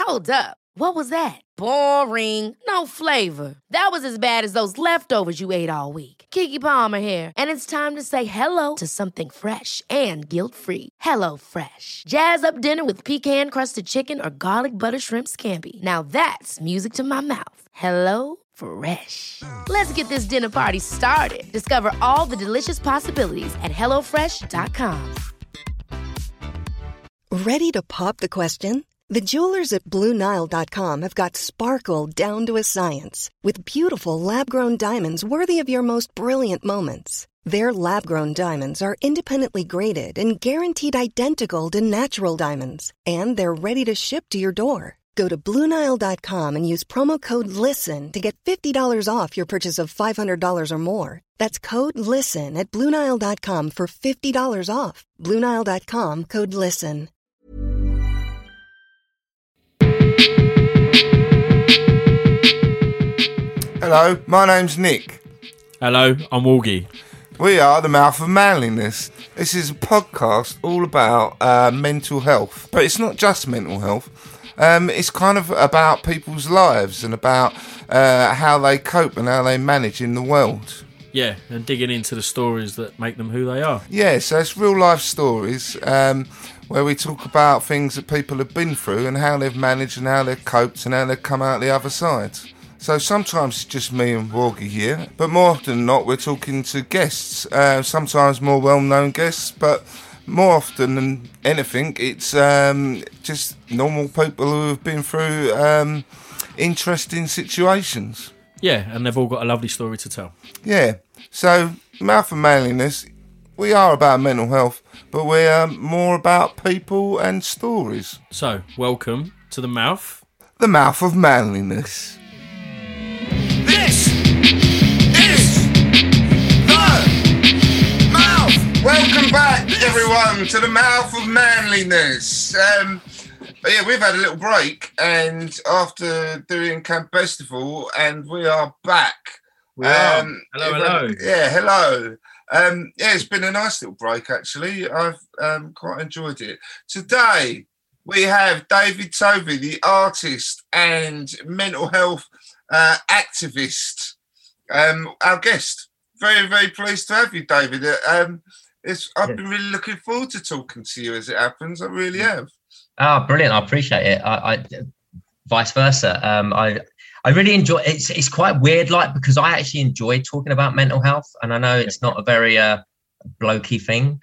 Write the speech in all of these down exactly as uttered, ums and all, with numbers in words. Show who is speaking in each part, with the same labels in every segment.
Speaker 1: Hold up. What was that? Boring. No flavor. That was as bad as those leftovers you ate all week. Keke Palmer here, and it's time to say hello to something fresh and guilt-free. Hello Fresh. Jazz up dinner with pecan-crusted chicken or garlic butter shrimp scampi. Now that's music to my mouth. Hello Fresh. Let's get this dinner party started. Discover all the delicious possibilities at hello fresh dot com.
Speaker 2: Ready to pop the question? The jewelers at Blue Nile dot com have got sparkle down to a science with beautiful lab-grown diamonds worthy of your most brilliant moments. Their lab-grown diamonds are independently graded and guaranteed identical to natural diamonds, and they're ready to ship to your door. Go to Blue Nile dot com and use promo code LISTEN to get fifty dollars off your purchase of five hundred dollars or more. That's code LISTEN at Blue Nile dot com for fifty dollars off. Blue Nile dot com, code LISTEN.
Speaker 3: Hello, my name's Nick.
Speaker 4: Hello, I'm Walgie.
Speaker 3: We are The Mouth of Manliness. This is a podcast all about uh, mental health. But it's not just mental health. Um, it's kind of about people's lives and about uh, how they cope and how they manage in the world.
Speaker 4: Yeah, and digging into the stories that make them who they are.
Speaker 3: Yeah, so it's real life stories um, where we talk about things that people have been through and how they've managed and how they've coped and how they've come out the other side. So sometimes it's just me and Walgie here, but more often than not we're talking to guests, uh, sometimes more well-known guests, but more often than anything it's um, just normal people who have been through um, interesting situations.
Speaker 4: Yeah, and they've all got a lovely story to tell.
Speaker 3: Yeah, so Mouth of Manliness, we are about mental health, but we're um, more about people and stories.
Speaker 4: So, welcome to The Mouth.
Speaker 3: The Mouth of Manliness.
Speaker 5: This is The Mouth.
Speaker 3: Welcome back, everyone, to The Mouth of Manliness. Um, yeah, we've had a little break, and after doing Camp Festival, and we are back.
Speaker 4: We are.
Speaker 3: Um,
Speaker 4: hello, hello.
Speaker 3: Yeah, hello. Um, yeah, it's been a nice little break, actually. I've um, quite enjoyed it. Today, we have David Tovey, the artist and mental health uh, activist, um, our guest. Very, very pleased to have you, David. Um, it's, I've yeah. been really looking forward to talking to you as it happens. I really have.
Speaker 6: Ah, oh, brilliant. I appreciate it. I, I vice versa. Um, I I really enjoy it. It's, it's quite weird, like, because I actually enjoy talking about mental health, and I know it's not a very uh, blokey thing.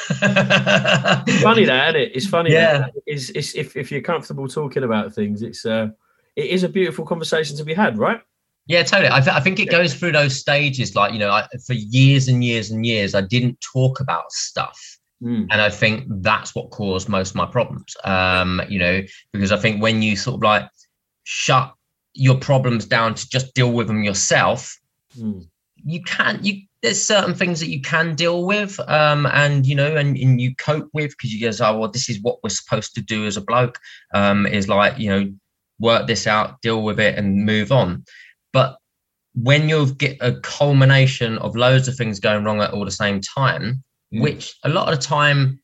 Speaker 4: It's funny that, isn't it? It's funny.
Speaker 6: Yeah.
Speaker 4: That it's, it's, if, if you're comfortable talking about things, it's uh, it is a beautiful conversation to be had, right?
Speaker 6: Yeah, totally. I, th- I think it goes through those stages. Like, you know, I, for years and years and years, I didn't talk about stuff. Mm. And I think that's what caused most of my problems, um, you know, because I think when you sort of like shut your problems down to just deal with them yourself, mm. you can't, you, there's certain things that you can deal with um, and, you know, and, and you cope with because you go, oh, well, this is what we're supposed to do as a bloke um, is like, you know, work this out, deal with it and move on. But when you get a culmination of loads of things going wrong at all the same time, mm. which a lot of the time,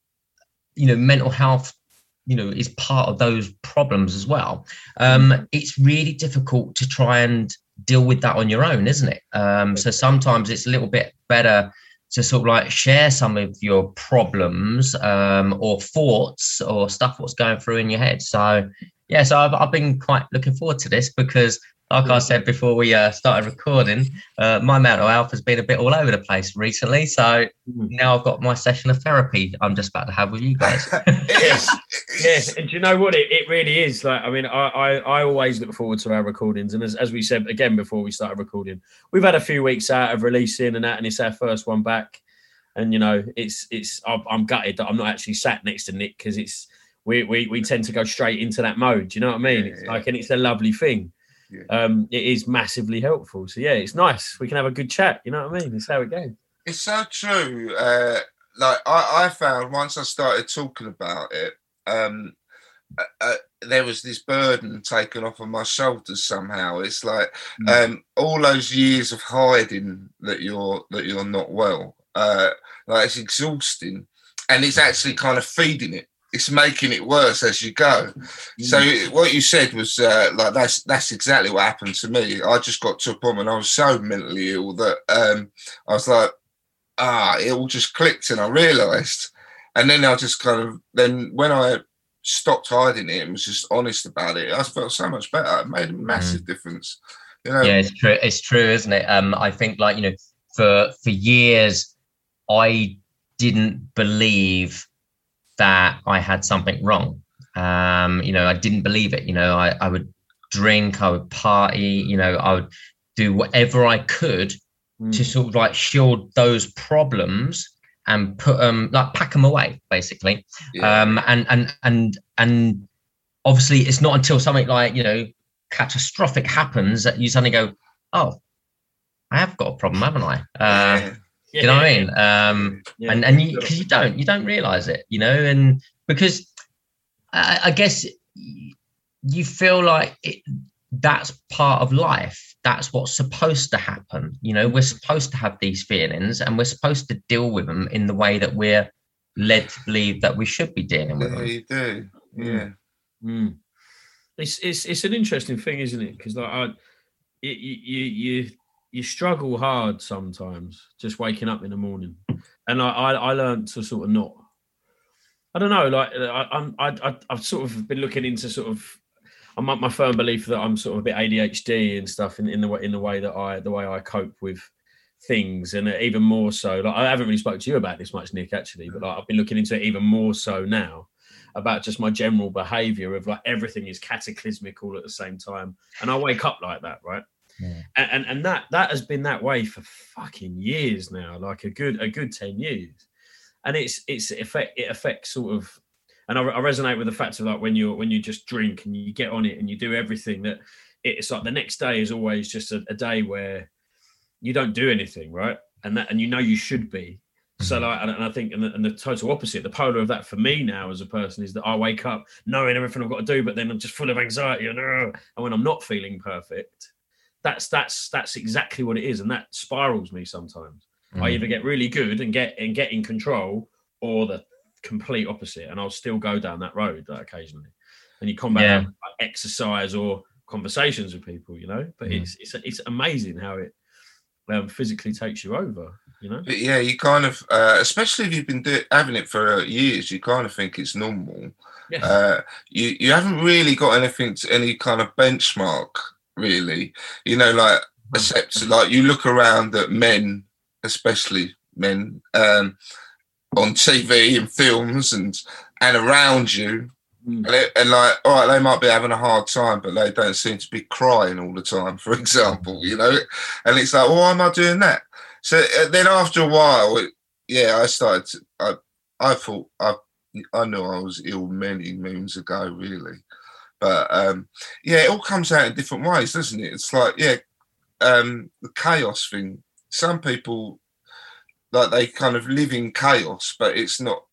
Speaker 6: you know, mental health, you know, is part of those problems as well. Um, mm. It's really difficult to try and deal with that on your own, isn't it? Um, so sometimes it's a little bit better to sort of like share some of your problems um, or thoughts or stuff what's going through in your head. So, yeah, so I've, I've been quite looking forward to this because like I said before we uh, started recording, uh, my mental health has been a bit all over the place recently. So now I've got my session of therapy I'm just about to have with you guys.
Speaker 3: Yes.
Speaker 4: Yes. And do you know what? It, it really is. Like, I mean, I, I, I always look forward to our recordings. And as, as we said, again, before we started recording, we've had a few weeks out of releasing and that, and it's our first one back. And, you know, it's, it's, I'm, I'm gutted that I'm not actually sat next to Nick because it's, we, we, we tend to go straight into that mode. Do you know what I mean?
Speaker 3: Yeah,
Speaker 4: it's
Speaker 3: yeah.
Speaker 4: like, and it's a lovely thing. Yeah. Um, it is massively helpful. So yeah, it's nice. We can have a good chat. You know what I mean? It's how it goes.
Speaker 3: It's so true. Uh, like I, I found once I started talking about it, um, uh, uh, there was this burden taken off of my shoulders somehow. It's like mm. um, all those years of hiding that you're that you're not well. Uh, like it's exhausting, and it's actually kind of feeding it. it's making it worse as you go. Mm. So what you said was uh, like that's that's exactly what happened to me. I just got to a point when I was so mentally ill that um, I was like, ah, it all just clicked, and I realised. And then I just kind of then when I stopped hiding it and was just honest about it, I felt so much better. It made a massive mm. difference. You know?
Speaker 6: Yeah, it's true. It's true, isn't it? Um, I think like, you know, for for years, I didn't believe that I had something wrong. Um, you know, I didn't believe it. You know, I, I would drink, I would party, you know, I would do whatever I could mm. to sort of like shield those problems and put them, like pack them away, basically. Yeah. Um, and, and, and, and obviously it's not until something like, you know, catastrophic happens that you suddenly go, oh, I have got a problem, haven't I? Uh, yeah. You know what I mean? Um, yeah. And and you, cause you don't, you don't realize it, you know, and because I, I guess you feel like it, that's part of life. That's what's supposed to happen. You know, we're supposed to have these feelings and we're supposed to deal with them in the way that we're led to believe that we should be dealing with
Speaker 3: yeah,
Speaker 6: them.
Speaker 3: You do. Yeah.
Speaker 4: Mm. It's, it's, it's an interesting thing, isn't it? Because like I, you, you, you, you struggle hard sometimes just waking up in the morning. And I, I, I learned to sort of not, I don't know, like I, I'm, I, I've sort of been looking into sort of, I'm my firm belief that I'm sort of a bit A D H D and stuff in, in the way, in the way that I, the way I cope with things. And even more so, like I haven't really spoken to you about this much, Nick, actually, but like, I've been looking into it even more so now about just my general behavior of like everything is cataclysmic all at the same time. And I wake up like that, right? Yeah. And, and and that that has been that way for fucking years now, like a good a good ten years, and it's it's effect it affects sort of, and I, I resonate with the fact of like when you when you just drink and you get on it and you do everything that it's like the next day is always just a, a day where you don't do anything, right? And that and you know you should be. Mm-hmm. So like, and, and I think and the, and the total opposite, the polar of that for me now as a person is that I wake up knowing everything I've got to do, but then I'm just full of anxiety and, uh, and when I'm not feeling perfect. That's that's that's exactly what it is, and that spirals me sometimes. Mm. I either get really good and get and get in control, or the complete opposite, and I'll still go down that road like, occasionally. And you combat yeah. like, exercise or conversations with people, you know. But mm. it's it's it's amazing how it um, physically takes you over, you know.
Speaker 3: But yeah, you kind of, uh, especially if you've been do- having it for uh, years, you kind of think it's normal. Yeah. Uh, you you haven't really got anything to any kind of benchmark. Really, you know, like except like you look around at men, especially men, um, on T V and films and and around you, mm. and, it, and like, all right, they might be having a hard time, but they don't seem to be crying all the time, for example, you know. And it's like, well, why am I doing that? So uh, then after a while, it, yeah, I started. To, I I thought I I knew I was ill many moons ago, really. But um, yeah, it all comes out in different ways, doesn't it? It's like, yeah, um, the chaos thing. Some people, like, they kind of live in chaos, but it's not.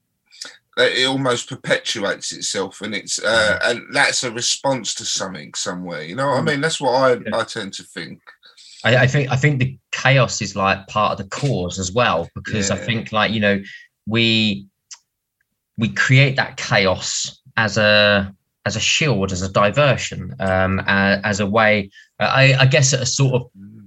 Speaker 3: It almost perpetuates itself, and it's uh, and that's a response to something somewhere. You know what I mean? That's what I, yeah. I tend to think.
Speaker 6: I, I think I think the chaos is like part of the cause as well, because yeah. I think like you know we we create that chaos as a. as a shield, as a diversion, um, as, as a way, uh, I, I guess a sort of,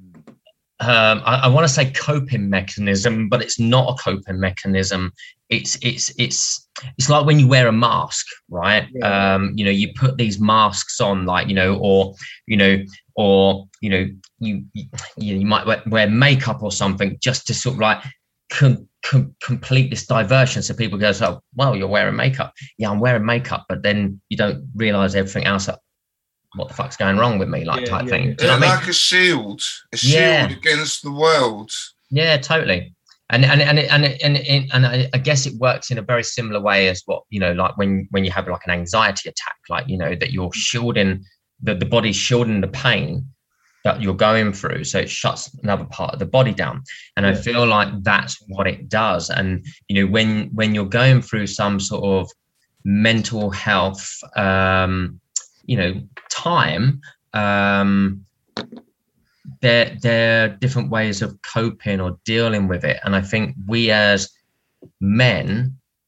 Speaker 6: um, I, I want to say coping mechanism, but it's not a coping mechanism. It's it's it's it's like when you wear a mask, right? Yeah. Um, you know, you put these masks on, like you know, or you know, or you know, you you, you might wear makeup or something just to sort of like. Com- com- complete this diversion, so people go, "Oh, well, you're wearing makeup." Yeah, I'm wearing makeup, but then you don't realize everything else. That, what the fuck's going wrong with me? Like yeah, type
Speaker 3: yeah,
Speaker 6: thing.
Speaker 3: Yeah.
Speaker 6: Do you know
Speaker 3: like
Speaker 6: what I mean?
Speaker 3: a shield, a shield
Speaker 6: yeah.
Speaker 3: against the world.
Speaker 6: Yeah, totally. And and and and and and, and I, I guess it works in a very similar way as what you know, like when when you have like an anxiety attack, like you know that you're shielding the the body's shielding the pain that you're going through, so it shuts another part of the body down. And yeah. I feel like that's what it does. And you know, when when you're going through some sort of mental health, um, you know, time, um, there there are different ways of coping or dealing with it. And I think we as men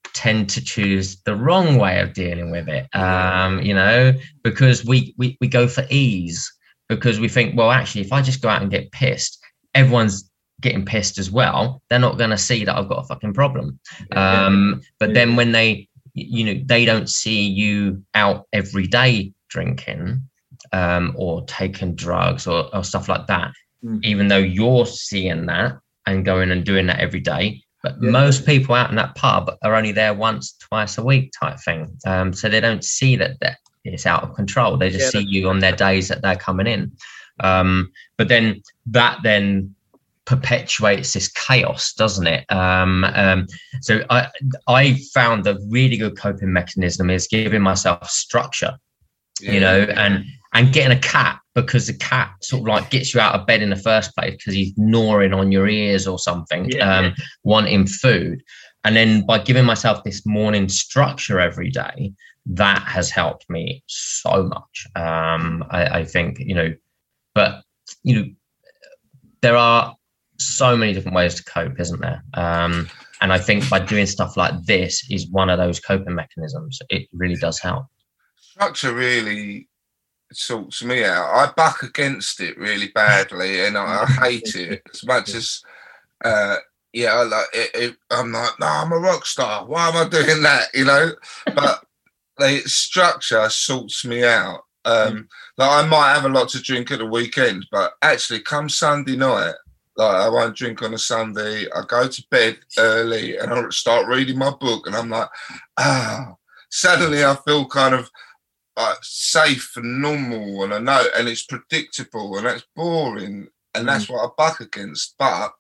Speaker 6: tend to choose the wrong way of dealing with it, um, you know, because we, we we go for ease, because we think, well, actually, if I just go out and get pissed, everyone's getting pissed as well. They're not going to see that I've got a fucking problem. Um, but then when they, you know, they don't see you out every day drinking um, or taking drugs or, or stuff like that, mm. even though you're seeing that and going and doing that every day. But yeah. most people out in that pub are only there once, twice a week type thing. Um, so they don't see that, that it's out of control. They just yeah, see you on their days that they're coming in. Um, but then that then perpetuates this chaos, doesn't it? Um, um, so I, I found a really good coping mechanism is giving myself structure, yeah, you know, yeah. and and getting a cat, because the cat sort of like gets you out of bed in the first place because he's gnawing on your ears or something, yeah, um, yeah. wanting food. And then by giving myself this morning structure every day, that has helped me so much. Um, I, I think, you know, but, you know, there are so many different ways to cope, isn't there? Um, and I think by doing stuff like this is one of those coping mechanisms. It really does help.
Speaker 3: Structure really sorts me out. I buck against it really badly, and I, I hate it as much as, uh, yeah, I like it, it, I'm like, no, I'm a rock star. Why am I doing that? You know, but the structure sorts me out. Um, like I might have a lot to drink at the weekend, but actually, come Sunday night, like I won't drink on a Sunday. I go to bed early and I start reading my book, and I'm like, ah. Suddenly, I feel kind of like safe and normal, and I know, and it's predictable, and that's boring, and that's mm. what I buck against. But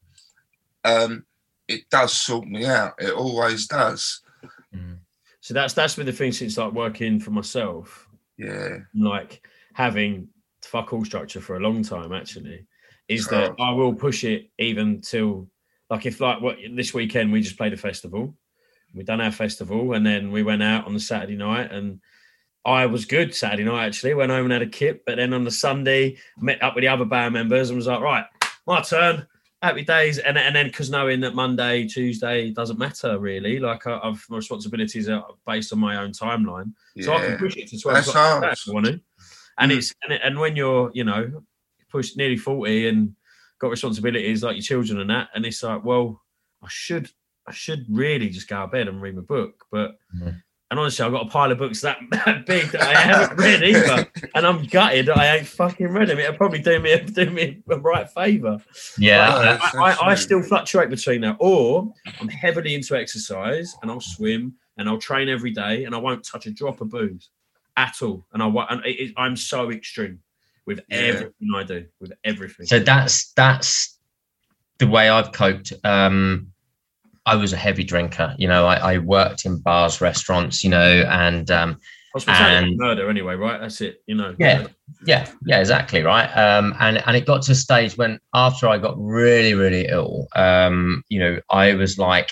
Speaker 3: um, it does sort me out. It always does.
Speaker 4: Mm. So that's that's been the thing since like working for myself.
Speaker 3: Yeah,
Speaker 4: like having fuck all structure for a long time actually is oh. that I will push it even till like if like what this weekend we just played a festival. We done our festival and then we went out on the Saturday night, and I was good Saturday night actually, went home and had a kip, but then on the Sunday met up with the other band members and was like, right, my turn, happy days. And, and then because knowing that Monday, Tuesday doesn't matter really, like I, I've my responsibilities are based on my own timeline, yeah. so I can push it to twelve o'clock if I want to. And mm. it's and, it, and when you're you know pushed nearly forty and got responsibilities like your children and that, and it's like, well, I should. I should really just go to bed and read my book, but mm. and honestly, I've got a pile of books that, that big that I haven't read either, and I'm gutted that I ain't fucking read them. It'll probably do me do me a right favour.
Speaker 6: Yeah,
Speaker 4: I, I, I still fluctuate between that, or I'm heavily into exercise and I'll swim and I'll train every day and I won't touch a drop of booze at all, and I and it, it, I'm so extreme with yeah. everything I do, with everything.
Speaker 6: So that's that's the way I've coped. Um, I was a heavy drinker, you know, I, I worked in bars, restaurants, you know, and um
Speaker 4: and murder anyway, right? That's it, you know.
Speaker 6: Yeah, yeah, yeah, exactly, right. Um and, and it got to a stage when after I got really, really ill, um, you know, I was like,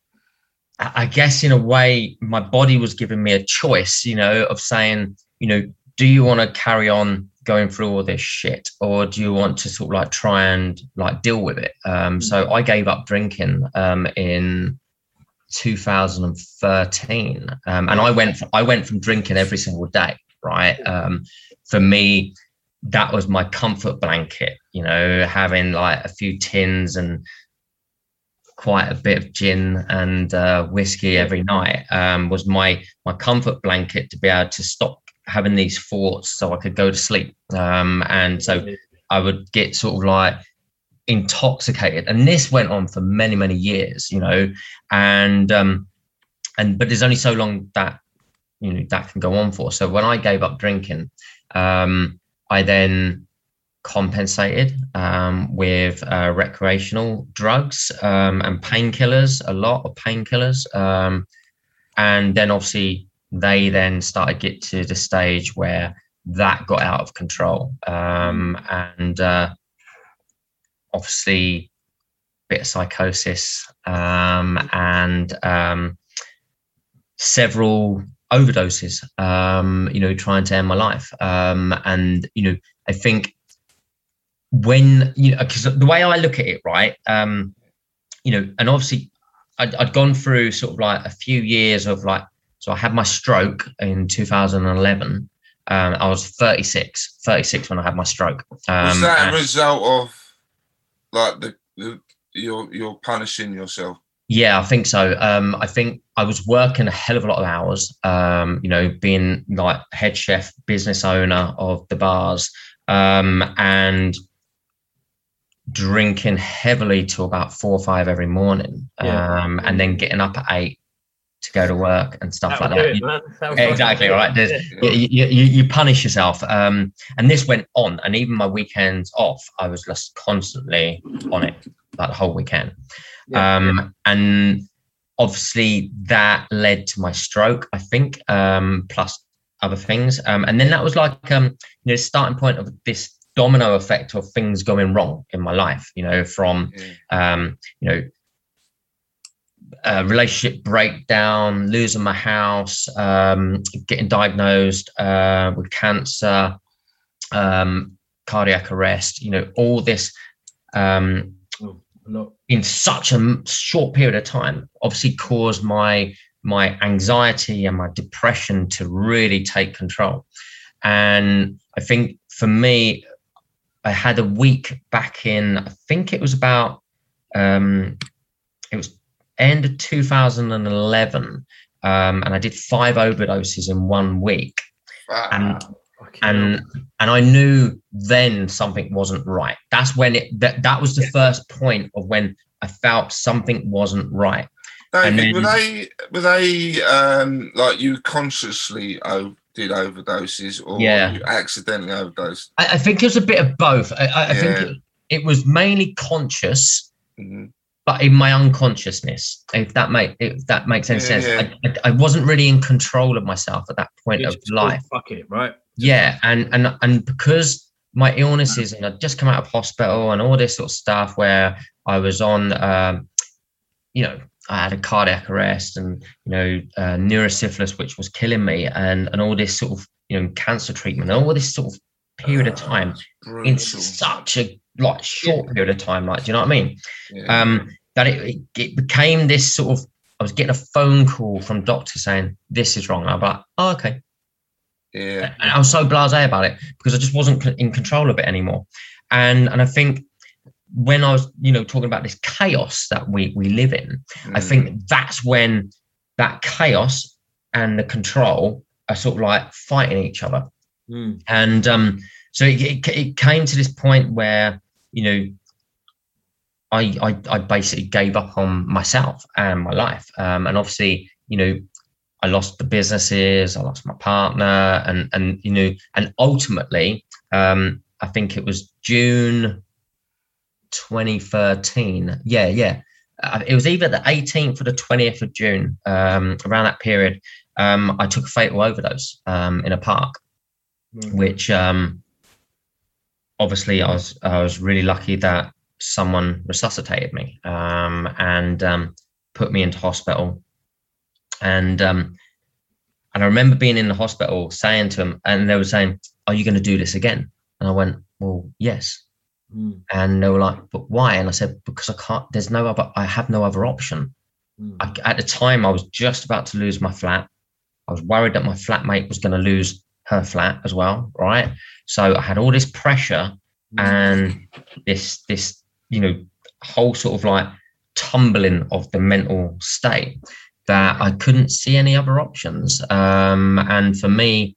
Speaker 6: I guess in a way, my body was giving me a choice, you know, of saying, you know, do you want to carry on going through all this shit, or do you want to sort of like try and like deal with it? Um, so I gave up drinking um, in two thousand thirteen, um, and I went from, I went from drinking every single day. Right, um, for me, that was my comfort blanket. You know, having like a few tins and quite a bit of gin and uh, whiskey every night um, was my my comfort blanket to be able to stop having these thoughts so I could go to sleep. Um, and so I would get sort of like intoxicated. And this went on for many, many years, you know, and, um, and, but there's only so long that, you know, that can go on for. So when I gave up drinking, um, I then compensated, um, with, uh, recreational drugs, um, and painkillers, a lot of painkillers. Um, and then obviously, they then started to get to the stage where that got out of control. Um, and uh, obviously a bit of psychosis um, and um, several overdoses, um, you know, trying to end my life. Um, and, you know, I think when, you know, because the way I look at it, right, um, you know, and obviously I'd, I'd gone through sort of like a few years of like, so I had my stroke in two thousand eleven. Um, I was thirty-six, thirty-six when I had my stroke. Um,
Speaker 3: was that
Speaker 6: and,
Speaker 3: a result of like the, the you're you're punishing yourself?
Speaker 6: Yeah, I think so. Um, I think I was working a hell of a lot of hours. Um, you know, being like head chef, business owner of the bars, um, and drinking heavily till about four or five every morning, yeah. um, and then getting up at eight to go to work and stuff that like that. You, that exactly right. Yeah. You, you, you, you punish yourself, um, and this went on. And even my weekends off, I was just constantly on it, like the whole weekend. Yeah. Um, and obviously that led to my stroke, I think, um, plus other things. Um, and then that was like, um, you know, starting point of this domino effect of things going wrong in my life, you know, from, yeah. um, you know, uh, relationship breakdown, losing my house, um, getting diagnosed uh, with cancer, um, cardiac arrest, you know, all this um, oh, in such a short period of time obviously caused my my anxiety and my depression to really take control. And I think for me, I had a week back in, I think it was about, um, it was end of two thousand eleven. Um, and I did five overdoses in one week. Wow. And, okay. and, and I knew then something wasn't right. That's when it, that, that was the yeah. first point of when I felt something wasn't right.
Speaker 3: David,
Speaker 6: then,
Speaker 3: were they, were they, um, like you consciously oh, did overdoses or yeah. you accidentally overdosed?
Speaker 6: I, I think it was a bit of both. I, I, I yeah. think it, it was mainly conscious, mm-hmm. but in my unconsciousness, if that make if that makes any yeah, sense. Yeah. I, I, I wasn't really in control of myself at that point
Speaker 4: it's
Speaker 6: of life.
Speaker 4: Fuck it, right?
Speaker 6: Yeah, and and and because my illnesses, and I'd just come out of hospital and all this sort of stuff where I was on, um, you know, I had a cardiac arrest and, you know, uh, neurosyphilis, which was killing me, and, and all this sort of, you know, cancer treatment, and all this sort of period of time uh, in such a like short yeah. period of time, like, do you know what I mean? Yeah. Um, that it, it became this sort of, I was getting a phone call from doctors saying, this is wrong. And I'm like, oh, okay.
Speaker 3: Yeah.
Speaker 6: And I was so blasé about it because I just wasn't in control of it anymore. And, and I think, when I was, you know, talking about this chaos that we we live in, mm. I think that's when that chaos and the control are sort of like fighting each other. Mm. And um, so it, it, it came to this point where, you know, I, I I basically gave up on myself and my life. Um, and obviously, you know, I lost the businesses, I lost my partner, and and you know, and ultimately, um, I think it was June twenty thirteen. Yeah, yeah. Uh, it was either the eighteenth or the twentieth of June, um, around that period. Um, I took a fatal overdose um, in a park, mm-hmm. which um, obviously I was I was really lucky that someone resuscitated me um, and um, put me into hospital. And um, and I remember being in the hospital saying to them, and they were saying, "Are you going to do this again?" And I went, "Well, yes." Mm. And they were like, "But why?" And I said, "Because I can't, there's no other, I have no other option." Mm. I, at the time, I was just about to lose my flat. I was worried that my flatmate was going to lose her flat as well, right? So I had all this pressure mm. and this, this, you know, whole sort of like tumbling of the mental state that I couldn't see any other options. Um, and for me,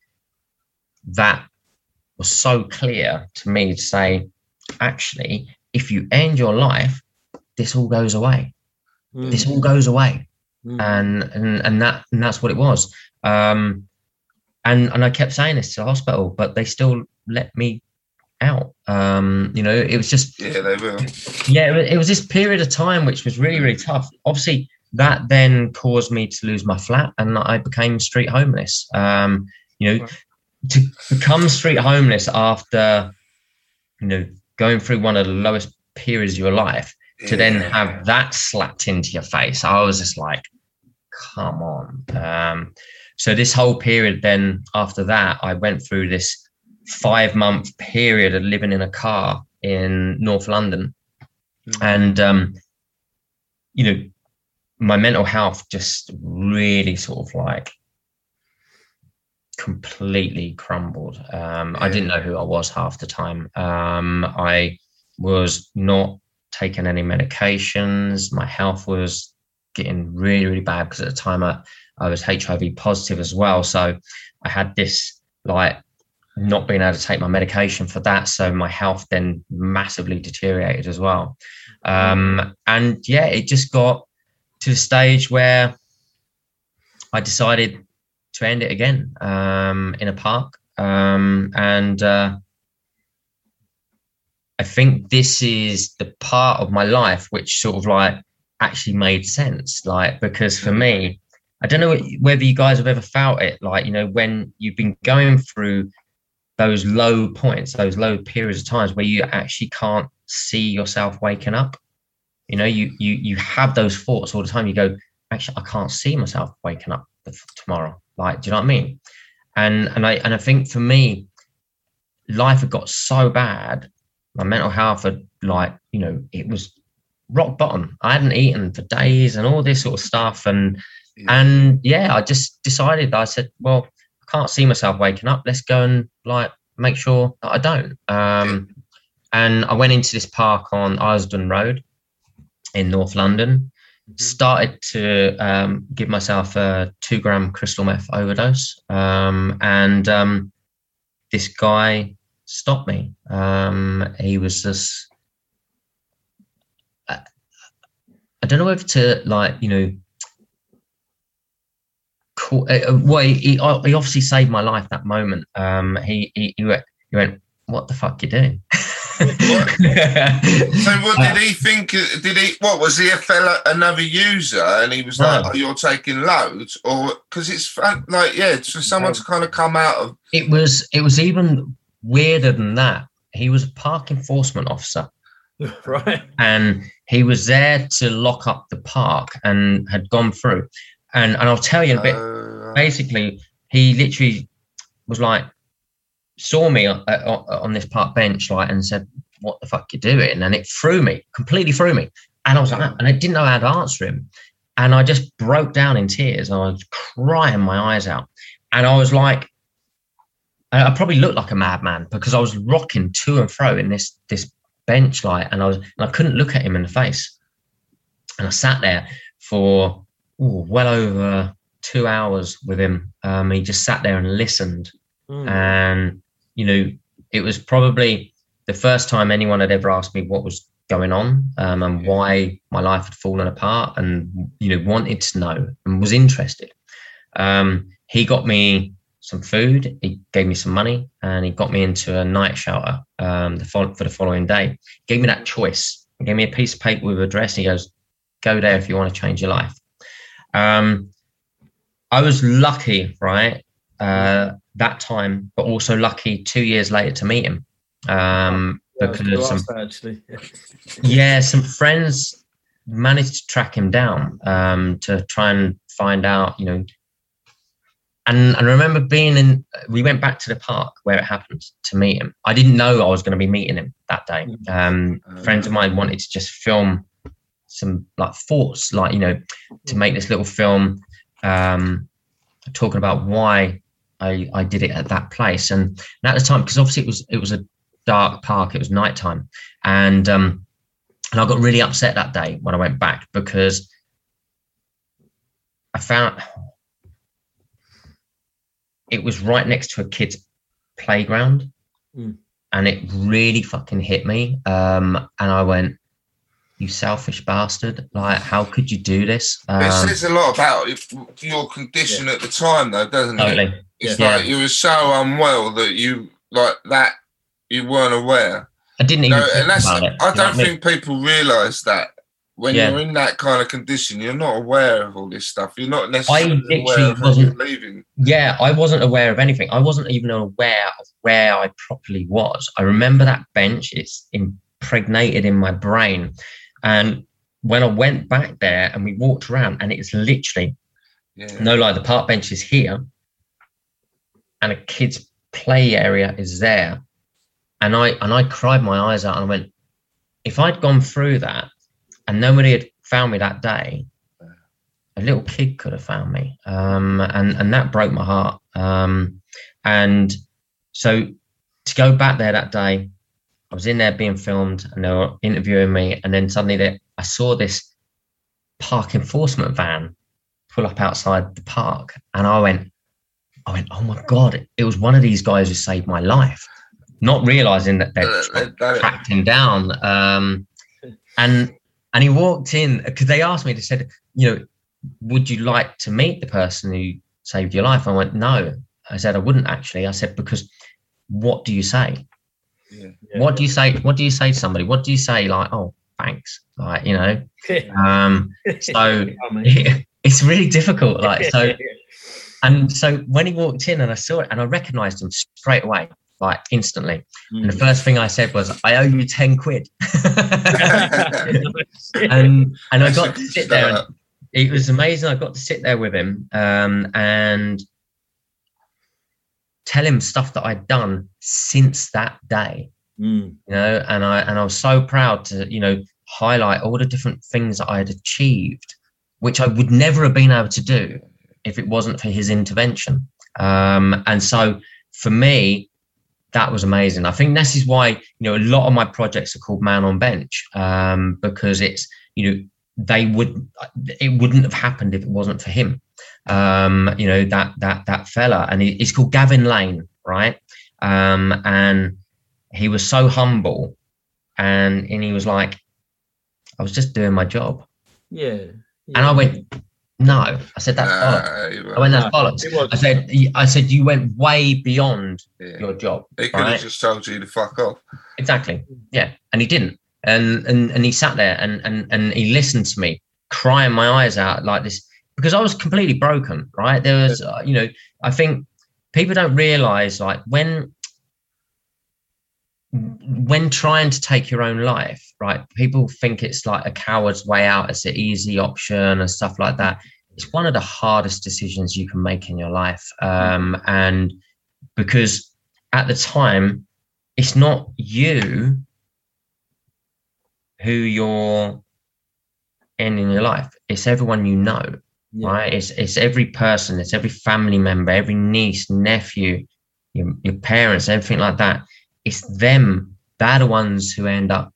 Speaker 6: that was so clear to me to say, actually, if you end your life, this all goes away. Mm. This all goes away. Mm. And, and and that and that's what it was. Um, and and I kept saying this to the hospital, but they still let me out. Um, you know, it was just
Speaker 3: yeah, they will.
Speaker 6: Yeah, it, it was this period of time which was really, really tough. Obviously, that then caused me to lose my flat, and I became street homeless. Um, you know, right. to become street homeless after, you know, going through one of the lowest periods of your life, to yeah. then have that slapped into your face, I was just like, come on. Um, so this whole period then after that, I went through this five month period of living in a car in North London. Mm-hmm. And, um, you know, my mental health just really sort of like completely crumbled. Um, yeah. I didn't know who I was half the time. Um, I was not taking any medications. My health was getting really, really bad because at the time I, I was H I V positive as well. So I had this like not being able to take my medication for that. So my health then massively deteriorated as well. Um, and yeah, it just got to the stage where I decided to end it again um, in a park. Um, and uh, I think this is the part of my life which sort of like actually made sense. Like, because for me, I don't know whether you guys have ever felt it, like, you know, when you've been going through those low points, those low periods of times where you actually can't see yourself waking up. You know, you you you have those thoughts all the time. You go, actually, I can't see myself waking up tomorrow. Like, do you know what I mean? And and I and I think for me, life had got so bad. My mental health had, like, you know, it was rock bottom. I hadn't eaten for days and all this sort of stuff. And yeah. and yeah, I just decided. I said, well, I can't see myself waking up. Let's go and like make sure that I don't. Um, yeah. And I went into this park on Isledon Road in North London, started to um, give myself a two gram crystal meth overdose. Um, and um, this guy stopped me. Um, he was just, I, I don't know whether to like, you know, cool. Uh, well, he, he obviously saved my life that moment. Um, he, he, he, went, he went, what the fuck you doing?
Speaker 3: What? So what did he think? Did he? What was he a fella, another user? And he was
Speaker 6: No.
Speaker 3: like, oh, "You're taking loads," or because it's fun, like, yeah, it's for someone to kind of come out of.
Speaker 6: It was. It was even weirder than that. He was a park enforcement officer,
Speaker 4: right?
Speaker 6: And he was there to lock up the park and had gone through. And and I'll tell you a bit.
Speaker 3: Uh,
Speaker 6: Basically, he literally was like, saw me on, on this park bench, like, and said, what the fuck you doing? And it threw me, completely threw me. And I was like, and I didn't know how to answer him. And I just broke down in tears. And I was crying my eyes out. And I was like, I probably looked like a madman because I was rocking to and fro in this this bench, like, and I was, and I couldn't look at him in the face. And I sat there for ooh, well over two hours with him. Um, he just sat there and listened. Mm. And, you know, it was probably the first time anyone had ever asked me what was going on, um, and why my life had fallen apart, and, you know, wanted to know and was interested. Um, he got me some food, he gave me some money, and he got me into a night shelter um, the fo- for the following day. He gave me that choice. He gave me a piece of paper with an address, and he goes, go there if you want to change your life. Um, I was lucky, right? Uh, that time, but also lucky two years later to meet him. Um, because some,
Speaker 4: actually.
Speaker 6: yeah, some friends managed to track him down um, to try and find out, you know. And I remember being in, we went back to the park where it happened to meet him. I didn't know I was going to be meeting him that day. Um, uh, friends of mine wanted to just film some like thoughts, like, you know, to make this little film um, talking about why I, I did it at that place. And, and at the time, because obviously it was it was a dark park, it was nighttime, and um, and I got really upset that day when I went back because I found it was right next to a kid's playground, mm. and it really fucking hit me. Um, and I went, you selfish bastard. Like, how could you do this? Um,
Speaker 3: it says a lot about your condition yeah. at the time, though, doesn't
Speaker 6: totally.
Speaker 3: it? It's
Speaker 6: yeah.
Speaker 3: like you were so unwell that you, like that, you weren't aware.
Speaker 6: I didn't even
Speaker 3: no,
Speaker 6: think
Speaker 3: and that's,
Speaker 6: about it.
Speaker 3: I don't think I mean? people realise that. When
Speaker 6: yeah.
Speaker 3: you're in that kind of condition, you're not aware of all this stuff. You're not necessarily
Speaker 6: I
Speaker 3: aware of
Speaker 6: wasn't,
Speaker 3: you're leaving.
Speaker 6: Yeah, I wasn't aware of anything. I wasn't even aware of where I properly was. I remember that bench. It's impregnated in my brain. And when I went back there and we walked around, and it's literally, yeah. no lie, the park bench is here and a kid's play area is there. And I and I cried my eyes out and I went, if I'd gone through that and nobody had found me that day, little kid could have found me. Um, and, and that broke my heart. Um, and so to go back there that day, I was in there being filmed and they were interviewing me. And then suddenly they, I saw this park enforcement van pull up outside the park. And I went, I went, oh my God, it was one of these guys who saved my life. Not realizing that they'd tracked him down. Um, and, and he walked in because they asked me, they said, you know, would you like to meet the person who saved your life? I went, no. I said, I wouldn't actually. I said, because what do you say? Yeah. Yeah. What do you say? What do you say to somebody? What do you say? Like, oh, thanks. Like, you know, um, so it, it's really difficult. Like, so, and so when he walked in and I saw it and I recognized him straight away, like instantly. Mm. And the first thing I said was, I owe you ten quid. and, and I got to sit there and it was amazing. I got to sit there with him um, and tell him stuff that I'd done since that day, mm. you know, and I and I was so proud to, you know, highlight all the different things that I had achieved, which I would never have been able to do if it wasn't for his intervention. Um, and so for me, that was amazing. I think this is why, you know, a lot of my projects are called Man on Bench, um, because it's, you know, they would, it wouldn't have happened if it wasn't for him. Um, you know, that, that, that fella, and he, he's called Gavin Lane. Right. Um, and he was so humble and, and he was like, I was just doing my job.
Speaker 4: Yeah. yeah.
Speaker 6: And I went, no, I said, that's nah, bollocks. I went, that's bollocks. I said, I said, you went way beyond yeah. your job.
Speaker 3: He could right? have just told you to fuck off.
Speaker 6: Exactly. Yeah. And he didn't. And, and, and he sat there and, and, and he listened to me crying my eyes out like this, because I was completely broken, right? There was, uh, you know, I think people don't realize, like, when, when trying to take your own life, right? People think it's like a coward's way out. It's an easy option and stuff like that. It's one of the hardest decisions you can make in your life. Um, and because at the time, it's not you who you're ending your life. It's everyone you know, yeah. right? It's it's every person, it's every family member, every niece, nephew, your, your parents, everything like that. It's them. They're the ones who end up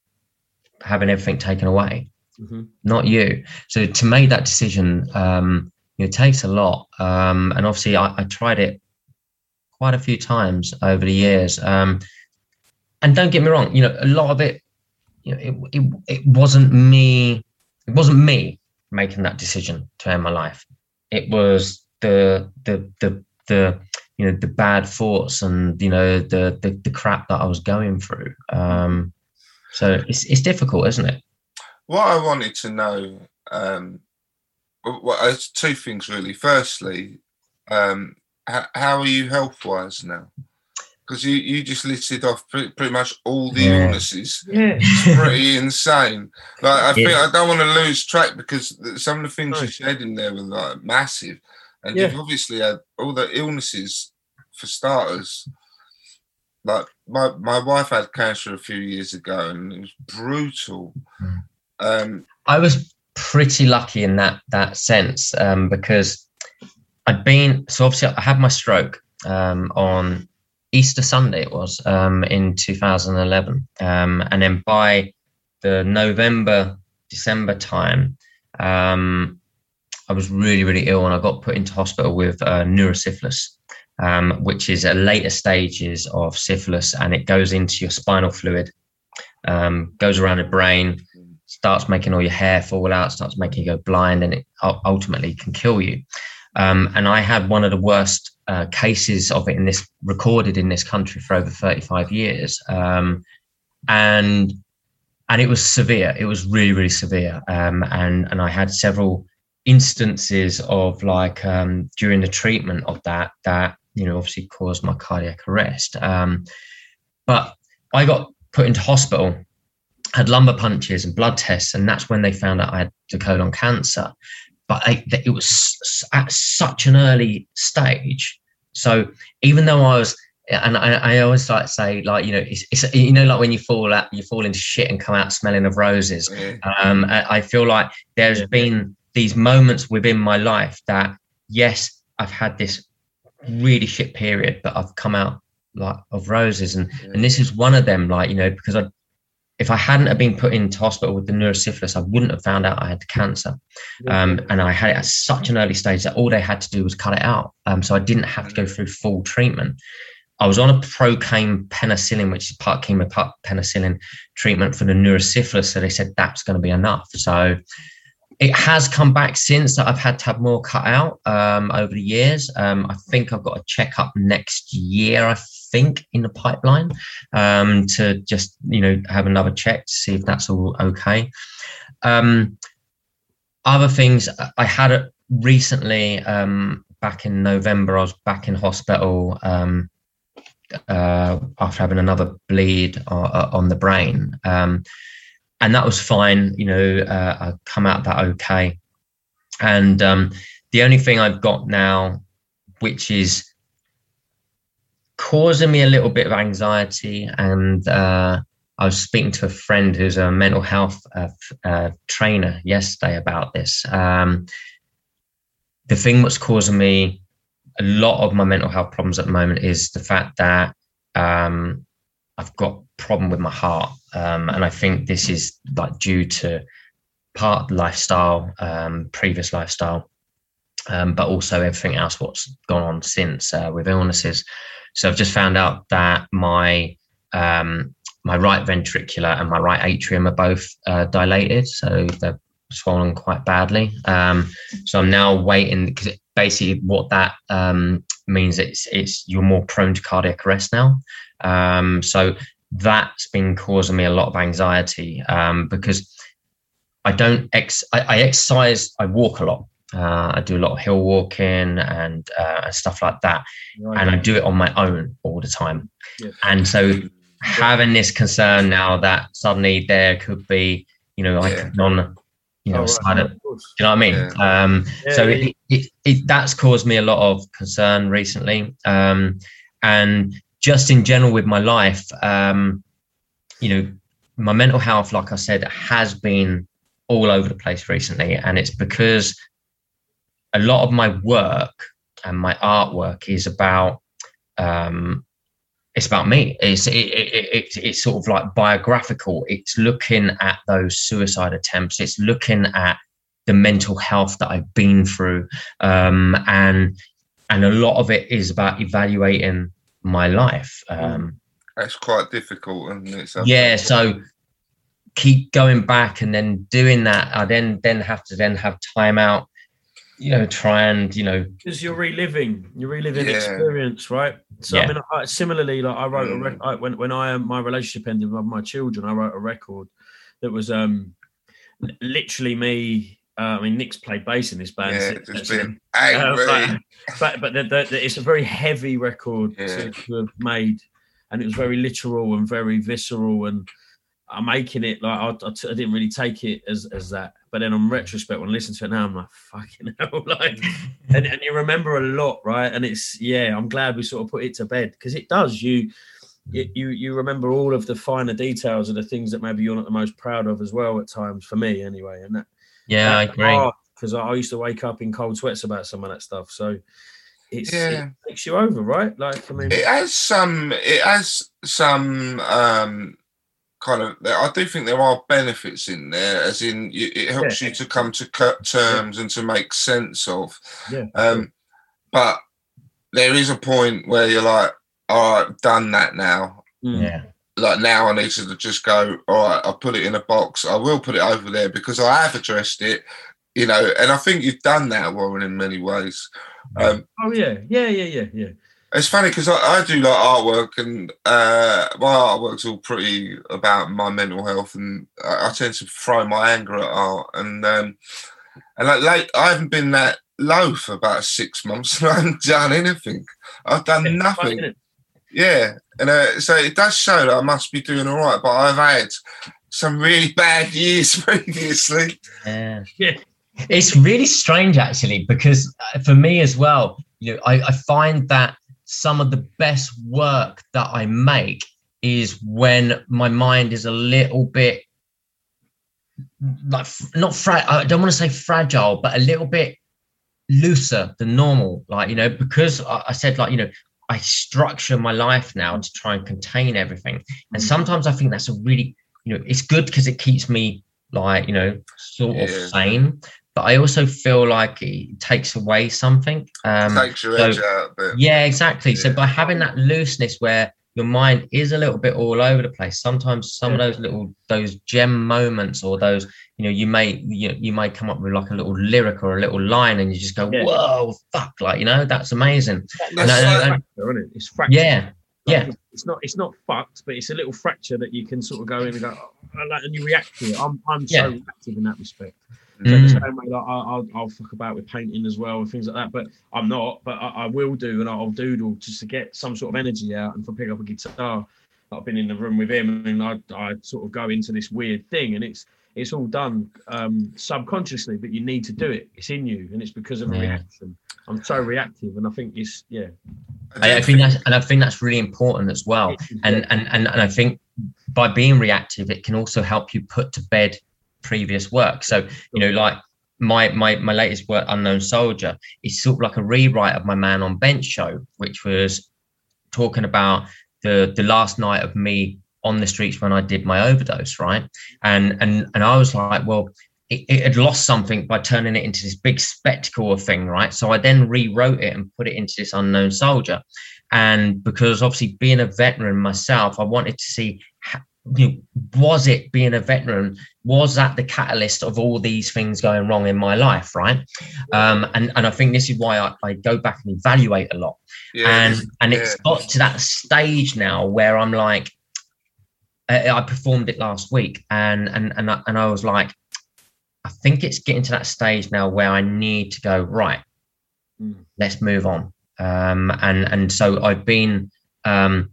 Speaker 6: having everything taken away, mm-hmm. not you. So to make that decision, um, it takes a lot. Um, and obviously I, I tried it quite a few times over the years. Um, and don't get me wrong, you know, a lot of it, you know, it, it, it wasn't me. It wasn't me making that decision to end my life. It was the, the, the, the, you know, the bad thoughts and, you know, the, the, the crap that I was going through. Um, so it's, it's difficult, isn't it?
Speaker 3: What I wanted to know, um, well, it's two things really. Firstly, um, how, how are you health-wise now? Because you, you just listed off pretty, pretty much all the yeah. illnesses. Yeah. It's pretty insane. Like, I think I don't want to lose track because some of the things right. you said in there were like massive. And yeah. you've obviously had all the illnesses for starters. Like my, my wife had cancer a few years ago and it was brutal. Mm. Um,
Speaker 6: I was pretty lucky in that that sense um, because I'd been, so obviously I had my stroke um, on Easter Sunday it was um, in two thousand eleven. Um, and then by the November, December time, um, I was really, really ill and I got put into hospital with uh, neurosyphilis, um, which is a later stages of syphilis and it goes into your spinal fluid, um, goes around the brain, starts making all your hair fall out, starts making you go blind, and it ultimately can kill you. Um, and I had one of the worst uh, cases of it in this recorded in this country for over thirty-five years. Um, and, and it was severe. It was really, really severe. Um, and, and I had several instances of like, um, during the treatment of that, that, you know, obviously caused my cardiac arrest. Um, but I got put into hospital, had lumbar punches and blood tests. And that's when they found out I had the colon cancer. But I, it was at such an early stage. So even though I was, and I, I always like to say, like, you know, it's, it's, you know, like when you fall out, you fall into shit and come out smelling of roses. Um, I, I feel like there's been these moments within my life that, yes, I've had this really shit period, but I've come out like of roses. And, yeah. and this is one of them, like, you know, because I, if I hadn't have been put into hospital with the neurosyphilis, I wouldn't have found out I had cancer. Yeah. Um, and I had it at such an early stage that all they had to do was cut it out. Um, so I didn't have to go through full treatment. I was on a Procaine penicillin, which is part chemo, part penicillin treatment for the neurosyphilis. So they said that's going to be enough. So it has come back since that I've had to have more cut out um, over the years. Um, I think I've got a checkup next year, I think, in the pipeline um, to just, you know, have another check to see if that's all okay. Um, other things I had it recently, um, back in November, I was back in hospital um, uh, after having another bleed uh, on the brain. Um, and that was fine. You know, uh, I come out that okay. And um, the only thing I've got now, which is causing me a little bit of anxiety, and uh, I was speaking to a friend who's a mental health uh, uh, trainer yesterday about this. Um, the thing that's causing me a lot of my mental health problems at the moment is the fact that um, I've got a problem with my heart. Um, and I think this is like due to part of the lifestyle, um, previous lifestyle, um, but also everything else what's gone on since uh, with illnesses. So I've just found out that my um, my right ventricular and my right atrium are both uh, dilated, so they're swollen quite badly. Um, so I'm now waiting, because it, basically what that um, means it's it's you're more prone to cardiac arrest now. Um, so that's been causing me a lot of anxiety um, because I don't ex I, I exercise, I walk a lot. Uh, I do a lot of hill walking and uh, stuff like that. Right. And I do it on my own all the time. Yes. And so having this concern now that suddenly there could be, you know, like yeah. on, you know, oh, side right. of, do you know what I mean? Yeah. Um, yeah, so yeah. It, it, it, that's caused me a lot of concern recently. Um, and just in general with my life, um, you know, my mental health, like I said, has been all over the place recently. And it's because a lot of my work and my artwork is about, um, it's about me. It's, it, it, it, it's sort of like biographical. It's looking at those suicide attempts. It's looking at the mental health that I've been through. Um, and, and a lot of it is about evaluating my life. Um,
Speaker 3: That's quite difficult, isn't it? Sometimes?
Speaker 6: Yeah. So keep going back and then doing that. I then, then have to then have time out, you know, try and, you know,
Speaker 4: because you're reliving, you're reliving
Speaker 3: yeah.
Speaker 4: experience, right? So yeah. I mean, I, similarly, like I wrote mm. a rec- I, when when I my relationship ended with my children, I wrote a record that was um literally me. Uh, I mean, Nick's played bass in this band,
Speaker 3: yeah,
Speaker 4: so,
Speaker 3: just
Speaker 4: so,
Speaker 3: been angry.
Speaker 4: Uh, but but the, the, the, it's a very heavy record
Speaker 3: yeah.
Speaker 4: to, to have made, and it was very literal and very visceral, and I'm making it like I, I, I didn't really take it as as that. But then on retrospect, when I listen to it now, I'm like, fucking hell, like, and, and you remember a lot, right? And it's, yeah, I'm glad we sort of put it to bed, because it does. You, it, you, you remember all of the finer details of the things that maybe you're not the most proud of as well at times, for me anyway. And that,
Speaker 6: yeah, I agree.
Speaker 4: Because I, I used to wake up in cold sweats about some of that stuff. So it's,
Speaker 3: yeah.
Speaker 4: it takes you over, right? Like, I mean,
Speaker 3: it has some, it has some, um, kind of, I do think there are benefits in there, as in it helps yeah. you to come to terms yeah. and to make sense of.
Speaker 4: Yeah.
Speaker 3: Um, but there is a point where you're like, all right, I've done that now.
Speaker 6: Yeah.
Speaker 3: Like now I need to just go, all right, I'll put it in a box. I will put it over there because I have addressed it, you know, and I think you've done that, Warren, in many ways. Um,
Speaker 4: oh, yeah. Yeah, yeah, yeah, yeah.
Speaker 3: It's funny because I, I do like artwork, and uh, my artwork's all pretty about my mental health, and I, I tend to throw my anger at art. And um, and like late, I haven't been that low for about six months, and I haven't done anything. I've done yeah, nothing. Fun, yeah, and uh, so it does show that I must be doing all right. But I've had some really bad years previously.
Speaker 6: Yeah, yeah. It's really strange actually, because for me as well, you know, I, I find that some of the best work that I make is when my mind is a little bit like not fra- I don't want to say fragile, but a little bit looser than normal. Like, you know, because I, I said, like, you know, I structure my life now to try and contain everything. And sometimes I think that's a really, you know, it's good because it keeps me like, you know, sort yeah. of sane. But I also feel like it takes away something. Um,
Speaker 3: it takes your so, edge out a bit.
Speaker 6: Yeah, exactly. Yeah. So by having that looseness where your mind is a little bit all over the place, sometimes some yeah. of those little, those gem moments or those, you know, you may, you, you may come up with like a little lyric or a little line and you just go, yeah. whoa, fuck, like, you know, that's amazing.
Speaker 4: That's
Speaker 6: and,
Speaker 4: like and, fracture, isn't it? It's fracture.
Speaker 6: Yeah.
Speaker 4: Like,
Speaker 6: yeah.
Speaker 4: It's not, it's not fucked, but it's a little fracture that you can sort of go in and go, oh, like, and you react to it. I'm, I'm so yeah. reactive in that respect. So mm. the same way, like, I'll, I'll fuck about with painting as well and things like that, but I'm not, but I, I will do, and I'll doodle just to get some sort of energy out. And if I pick up a guitar, I've been in the room with him and I, I sort of go into this weird thing, and it's it's all done um, subconsciously, but you need to do it. It's in you, and it's because of a yeah. reaction. I'm so reactive, and I think it's, yeah.
Speaker 6: I, I think that's, and I think that's really important as well. And, and, and, and I think by being reactive, it can also help you put to bed previous work. So, you know, like my my my latest work, Unknown Soldier, is sort of like a rewrite of my Man on Bench show, which was talking about the the last night of me on the streets when I did my overdose, right? And and and I was like, well, it, it had lost something by turning it into this big spectacle of thing, right? So I then rewrote it and put it into this Unknown Soldier. And because obviously being a veteran myself, I wanted to see how, you know, was it being a veteran, was that the catalyst of all these things going wrong in my life, right? Um, and, and I think this is why I, I go back and evaluate a lot. Yeah, and and yeah. it's got to that stage now where I'm like, I, I performed it last week, and and and I, and I was like, I think it's getting to that stage now where I need to go, right, mm. let's move on. Um, and and so I've been um,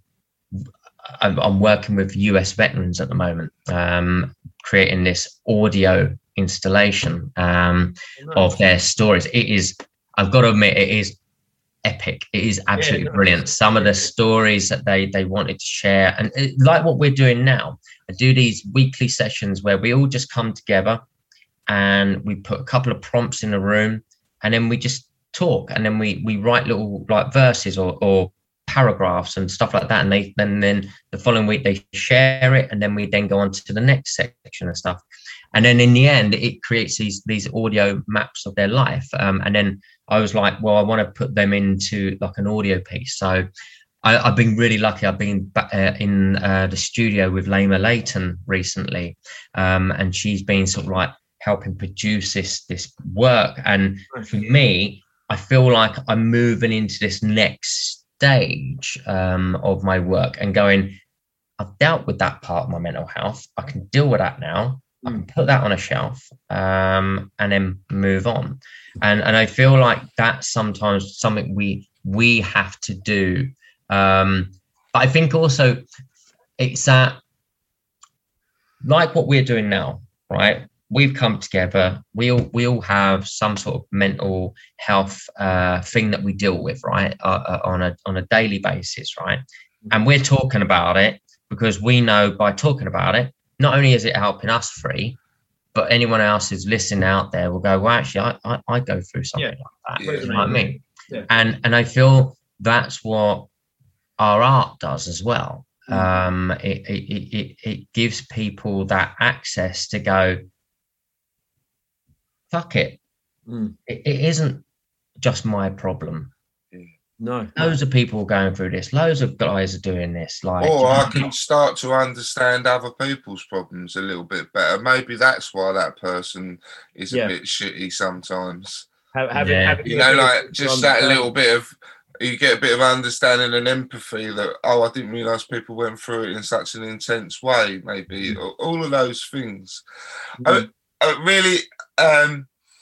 Speaker 6: I'm working with U S veterans at the moment, um, creating this audio installation um, nice. of their stories. It is, I've got to admit, it is epic. It is absolutely yeah, brilliant. Nice. Some of the stories that they they wanted to share, and it, like what we're doing now, I do these weekly sessions where we all just come together and we put a couple of prompts in the room, and then we just talk, and then we we write little like verses or or paragraphs and stuff like that, and they then then the following week they share it, and then we then go on to the next section and stuff, and then in the end it creates these these audio maps of their life. Um, and then I was like, well, I want to put them into like an audio piece. So I, I've been really lucky. I've been uh, in uh, the studio with Lama Layton recently, um, and she's been sort of like helping produce this this work. And for me, I feel like I'm moving into this next stage um, of my work and going, I've dealt with that part of my mental health. I can deal with that now. I can put that on a shelf um, and then move on. And and I feel like that's sometimes something we we have to do. Um, but I think also it's that, like what we're doing now, right? We've come together. We all we all have some sort of mental health uh, thing that we deal with, right, uh, uh, on a on a daily basis, right? And we're talking about it because we know by talking about it, not only is it helping us free, but anyone else who's listening out there will go, well, actually, I I, I go through something yeah. like that. Yeah. You know what I mean? Yeah. And and I feel that's what our art does as well. Mm. Um, it, it it it gives people that access to go, fuck it. Mm. it. It isn't just my problem.
Speaker 4: No.
Speaker 6: Loads of people going through this. Loads of guys are doing this. Like,
Speaker 3: or I can start to understand other people's problems a little bit better. Maybe that's why that person is a yeah. bit shitty sometimes.
Speaker 4: Having, yeah. having
Speaker 3: you know, like just that little bit of, you get a bit of understanding and empathy that, oh, I didn't realise people went through it in such an intense way, maybe. Mm. All of those things. Mm. I, I really... Um,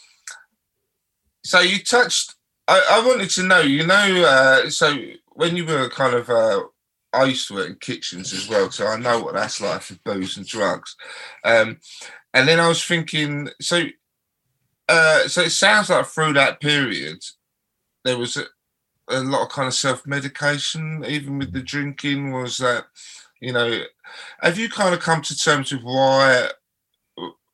Speaker 3: so you touched, I, I wanted to know, you know, uh, so when you were kind of, uh, I used to work in kitchens as well, so I know what that's like for booze and drugs. Um, and then I was thinking, so, uh, so it sounds like through that period, there was a, a lot of kind of self-medication, even with the drinking. Was that, you know, have you kind of come to terms with why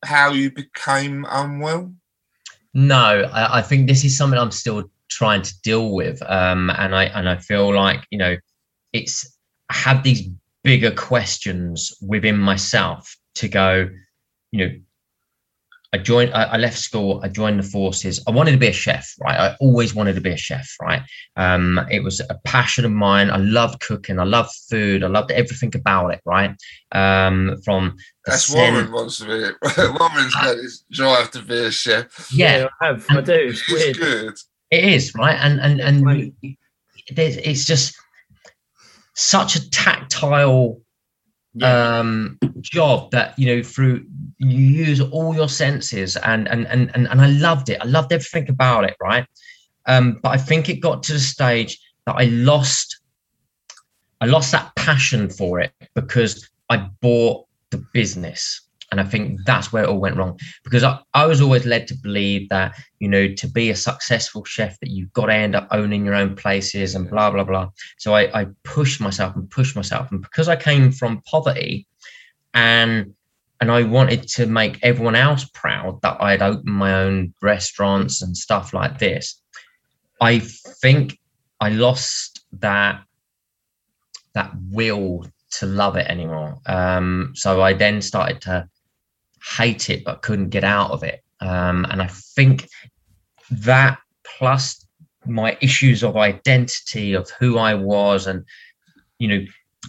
Speaker 3: how you became unwell?
Speaker 6: No, I, I think this is something I'm still trying to deal with, um, and I and I feel like, you know, it's I have these bigger questions within myself to go, you know. I joined, I, I left school, I joined the forces. I wanted to be a chef, right? I always wanted to be a chef, right? Um, it was a passion of mine. I loved cooking. I loved food. I loved everything about it, right? Um, from
Speaker 3: That's
Speaker 6: scent.
Speaker 3: Warren wants to be. Warren's got his drive to be a chef.
Speaker 6: Yeah,
Speaker 4: yeah I have. I do. It's,
Speaker 3: it's
Speaker 4: weird.
Speaker 3: good.
Speaker 6: It is, right? And and and it's just such a tactile yeah. um, job that, you know, through you use all your senses, and and and and and I loved it. I loved everything about it, right? Um, but I think it got to the stage that I lost, I lost that passion for it because I bought the business. And I think that's where it all went wrong, because I, I was always led to believe that, you know, to be a successful chef, that you've got to end up owning your own places and blah, blah, blah. So I, I pushed myself and pushed myself. And because I came from poverty and and I wanted to make everyone else proud that I had opened my own restaurants and stuff like this, I think I lost that, that will to love it anymore. Um, so I then started to hate it, but couldn't get out of it. Um, and I think that, plus my issues of identity, of who I was, and, you know,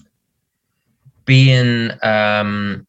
Speaker 6: being um,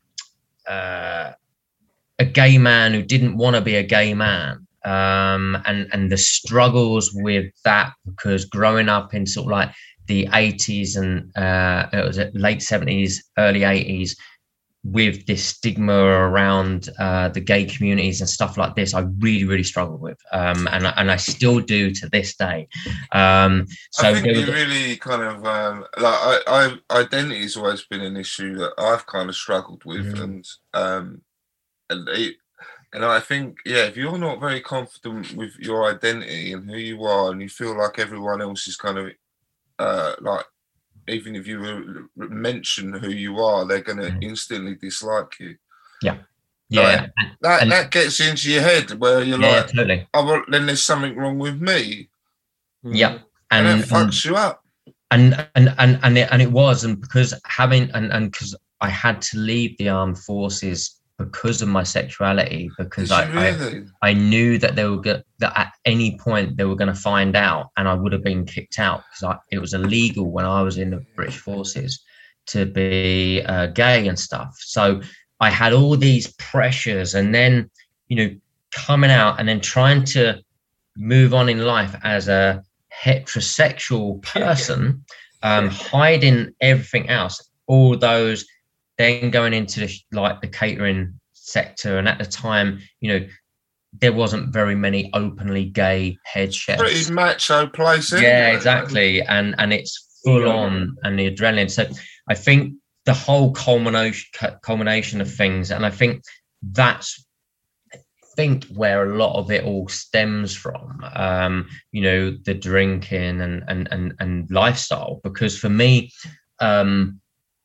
Speaker 6: uh, a gay man who didn't want to be a gay man, um, and, and the struggles with that, because growing up in sort of like the eighties and uh, it was late seventies, early eighties, with this stigma around uh, the gay communities and stuff like this, I really, really struggled with, um, and and I still do to this day. Um, so
Speaker 3: I think
Speaker 6: was,
Speaker 3: you really kind of um, like I, I identity has always been an issue that I've kind of struggled with, mm-hmm. and um, and it, and I think yeah, if you're not very confident with your identity and who you are, and you feel like everyone else is kind of uh, like, even if you mention who you are, they're going to mm. instantly dislike you.
Speaker 6: Yeah. Yeah.
Speaker 3: Like, that and, that gets into your head where you're
Speaker 6: yeah,
Speaker 3: like,
Speaker 6: totally.
Speaker 3: oh, well, then there's something wrong with me.
Speaker 6: Yeah.
Speaker 3: And,
Speaker 6: and
Speaker 3: it fucks and, you up.
Speaker 6: And, and, and, and, it, and it was, and because having, and, and because I had to leave the armed forces because of my sexuality, because I, really? I I knew that they were go- that at any point they were going to find out, and I would have been kicked out, because it was illegal when I was in the British forces to be uh, gay and stuff. So I had all these pressures, and then, you know, coming out and then trying to move on in life as a heterosexual person, um, hiding everything else, all those. Then going into the, like the catering sector, and at the time, you know, there wasn't very many openly gay head chefs.
Speaker 3: Pretty macho place, anyway.
Speaker 6: Yeah, exactly, and and it's full on, and the adrenaline. So I think the whole culmination culmination of things, and I think that's I think where a lot of it all stems from. Um, you know, the drinking and and and and lifestyle, because for me, um.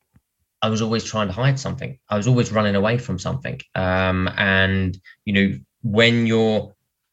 Speaker 6: I was always trying to hide something. I was always running away from something. Um, and, you know, when you're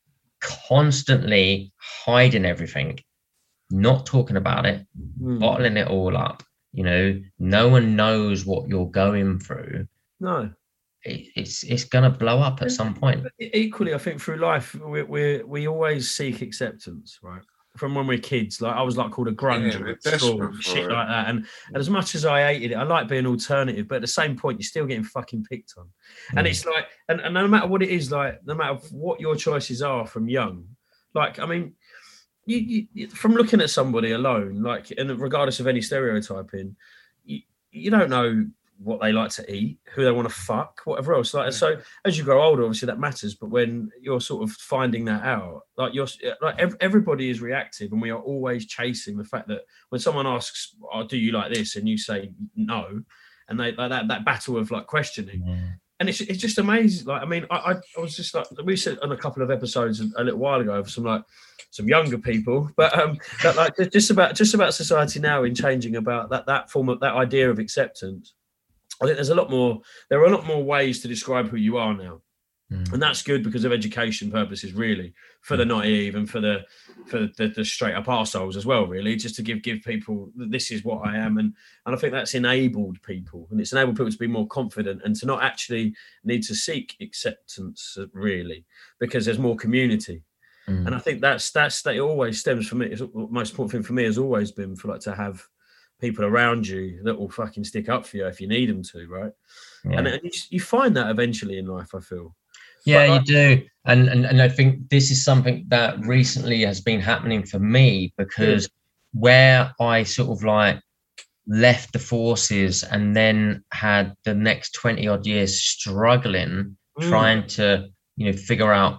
Speaker 6: constantly hiding everything, not talking about it, mm. bottling it all up, you know, no one knows what you're going through.
Speaker 4: No.
Speaker 6: It, it's it's going to blow up at some point.
Speaker 4: Equally, I think through life, we we we always seek acceptance, right? From when we we're kids, like I was like called a grunger yeah, at school, shit it. like that. And, and as much as I hated it, I like being alternative, but at the same point, you're still getting fucking picked on. Mm. And it's like, and, and no matter what it is, like no matter what your choices are from young, like I mean, you, you from looking at somebody alone, like, and regardless of any stereotyping, you, you don't know what they like to eat, who they want to fuck, whatever else. Like, yeah. So as you grow older, obviously that matters. But when you're sort of finding that out, like you're like ev- everybody is reactive, and we are always chasing the fact that when someone asks, "Oh, do you like this?" and you say no, and they like that that battle of like questioning, yeah. and it's it's just amazing. Like I mean, I, I I was just like we said on a couple of episodes a little while ago for some like some younger people, but um, that, like just about just about society now in changing about that that form of that idea of acceptance. I think there's a lot more, there are a lot more ways to describe who you are now. Mm. And that's good because of education purposes, really, for the naive and for the for the, the, the straight up arseholes as well, really, just to give give people, this is what I am. And, and I think that's enabled people, and it's enabled people to be more confident and to not actually need to seek acceptance, really, because there's more community. Mm. And I think that's, that's, that always stems from it. It's the most important thing for me has always been for like to have people around you that will fucking stick up for you if you need them to, right? Yeah. And, and you, you find that eventually in life, I feel.
Speaker 6: Yeah, you do. And, and and I think this is something that recently has been happening for me, because yeah. where I sort of like left the forces and then had the next twenty odd years struggling, mm. trying to, you know, figure out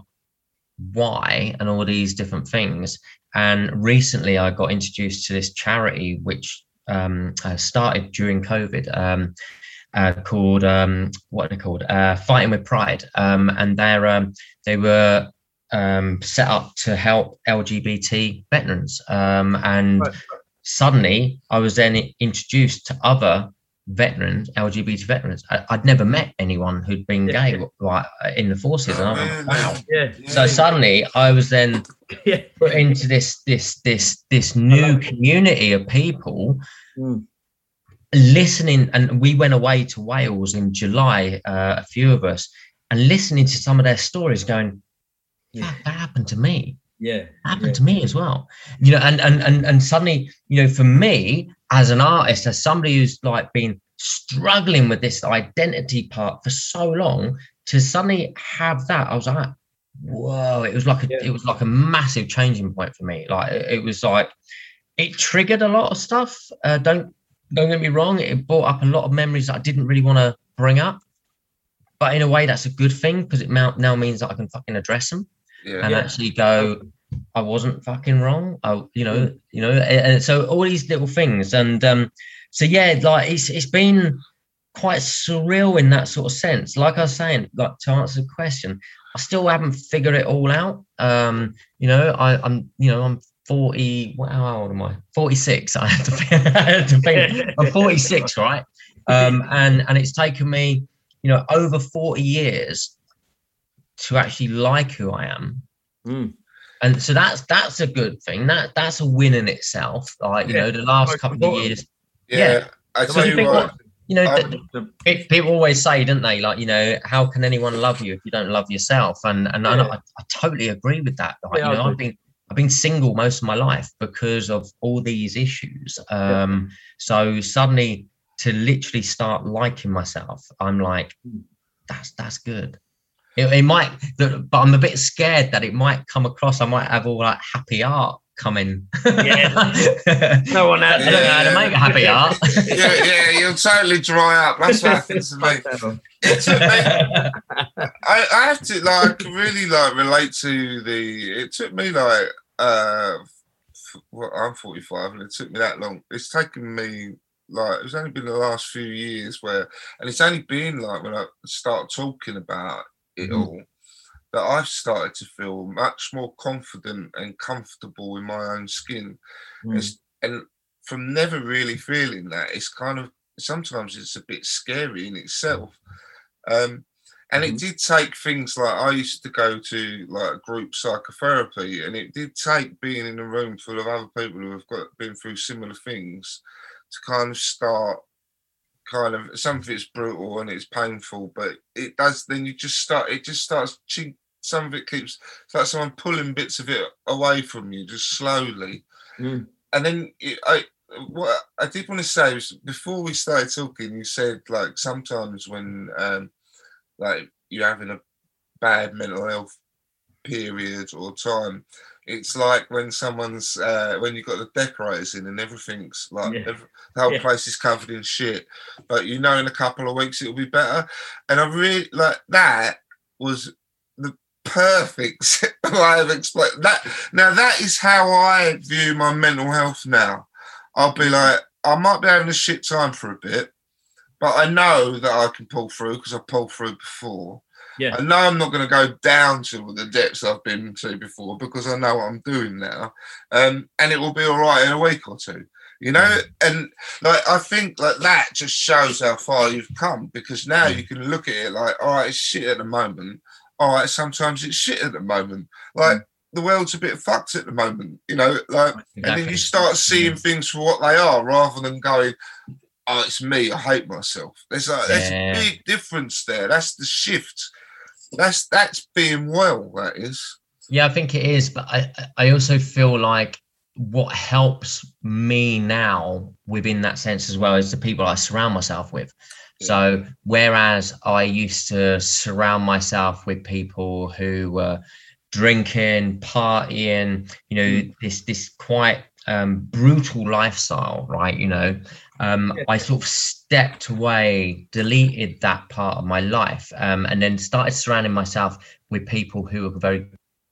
Speaker 6: why and all these different things. And recently I got introduced to this charity, which um, started during COVID. Um, Uh, called um, what are they called? Uh, Fighting with Pride, um, and they're um, they were um, set up to help L G B T veterans. Um, and right. suddenly, I was then introduced to other veterans, L G B T veterans. I, I'd never met anyone who'd been
Speaker 4: yeah.
Speaker 6: gay like in the forces, and I was like, wow.
Speaker 4: Yeah. Yeah.
Speaker 6: So suddenly, I was then yeah. put into this this this this new community of people. Mm. Listening, and we went away to Wales in July, uh, a few of us, and listening to some of their stories, going, yeah, that happened to me.
Speaker 4: Yeah,
Speaker 6: that happened
Speaker 4: yeah.
Speaker 6: to me as well. You know, and and and and suddenly, you know, for me as an artist, as somebody who's like been struggling with this identity part for so long, to suddenly have that, I was like, whoa! It was like a, yeah. it was like a massive changing point for me. Like it, it was like it triggered a lot of stuff. Uh, don't. Don't get me wrong, it brought up a lot of memories that I didn't really want to bring up. But in a way, that's a good thing, because it now means that I can fucking address them yeah, and yeah. actually go, I wasn't fucking wrong. I, you know, mm. you know, and, and so all these little things. And um, so, yeah, like it's it's been quite surreal in that sort of sense. Like I was saying, like to answer the question, I still haven't figured it all out. Um, you know, I, I'm, you know, I'm forty, how old am I? forty-six. I have to think. I have to think. I'm forty-six, right? Um, and and it's taken me, you know, over forty years to actually like who I am. Mm. And so that's that's a good thing. That that's a win in itself. Like, you yeah. know, the last couple of years.
Speaker 3: Yeah, yeah. I tell you what. what
Speaker 6: you know, the, the, the, people always say, don't they? Like, you know, how can anyone love you if you don't love yourself? And and yeah. I, I totally agree with that. Like, yeah, you know, I've been. I've been single most of my life because of all these issues. Um, so suddenly to literally start liking myself, I'm like, that's that's good. It, it might, but I'm a bit scared that it might come across. I might have all like happy art coming.
Speaker 4: Yeah, no one
Speaker 6: out. I don't know how to make happy art.
Speaker 3: yeah, yeah, you'll totally dry up. That's what happens to me. It took me I, I have to like really like relate to the. It took me like uh, well, I'm forty-five, and it took me that long. It's taken me like it's only been the last few years where, and it's only been like when I start talking about it mm-hmm. all, that I've started to feel much more confident and comfortable in my own skin. Mm. It's, and from never really feeling that, it's kind of sometimes it's a bit scary in itself. Um, and mm-hmm. it did take things like I used to go to like group psychotherapy, and it did take being in a room full of other people who have got been through similar things to kind of start kind of, some of it's brutal and it's painful, but it does, then you just start, it just starts, some of it keeps, it's like someone pulling bits of it away from you just slowly. Mm. And then it, I, what I did want to say was, before we started talking, you said like sometimes when um, like you're having a bad mental health period or time, it's like when someone's uh, when you've got the decorators in and everything's like yeah. every, the whole yeah. place is covered in shit, but you know in a couple of weeks it'll be better. And I really like that was the perfect way of explaining that. Now that is how I view my mental health now. I'll be like, I might be having a shit time for a bit, but I know that I can pull through because I pulled through before. Yeah. I know I'm not going to go down to the depths I've been to before because I know what I'm doing now. Um, and it will be all right in a week or two, you know? And like, I think like that just shows how far you've come, because now you can look at it like, all right, it's shit at the moment. all right, sometimes it's shit at the moment. Like, mm. the world's a bit fucked at the moment, you know, like, exactly. And then you start seeing yeah. things for what they are rather than going, oh, it's me, I hate myself. There's a, yeah. there's a big difference there. That's the shift. That's that's being well, that is.
Speaker 6: Yeah, I think it is. But I, I also feel like what helps me now within that sense as well is the people I surround myself with. Yeah. So whereas I used to surround myself with people who were drinking, partying, you know, mm. this this quite um, brutal lifestyle, right? You know, um, yeah. I sort of stepped away, deleted that part of my life, um, and then started surrounding myself with people who are very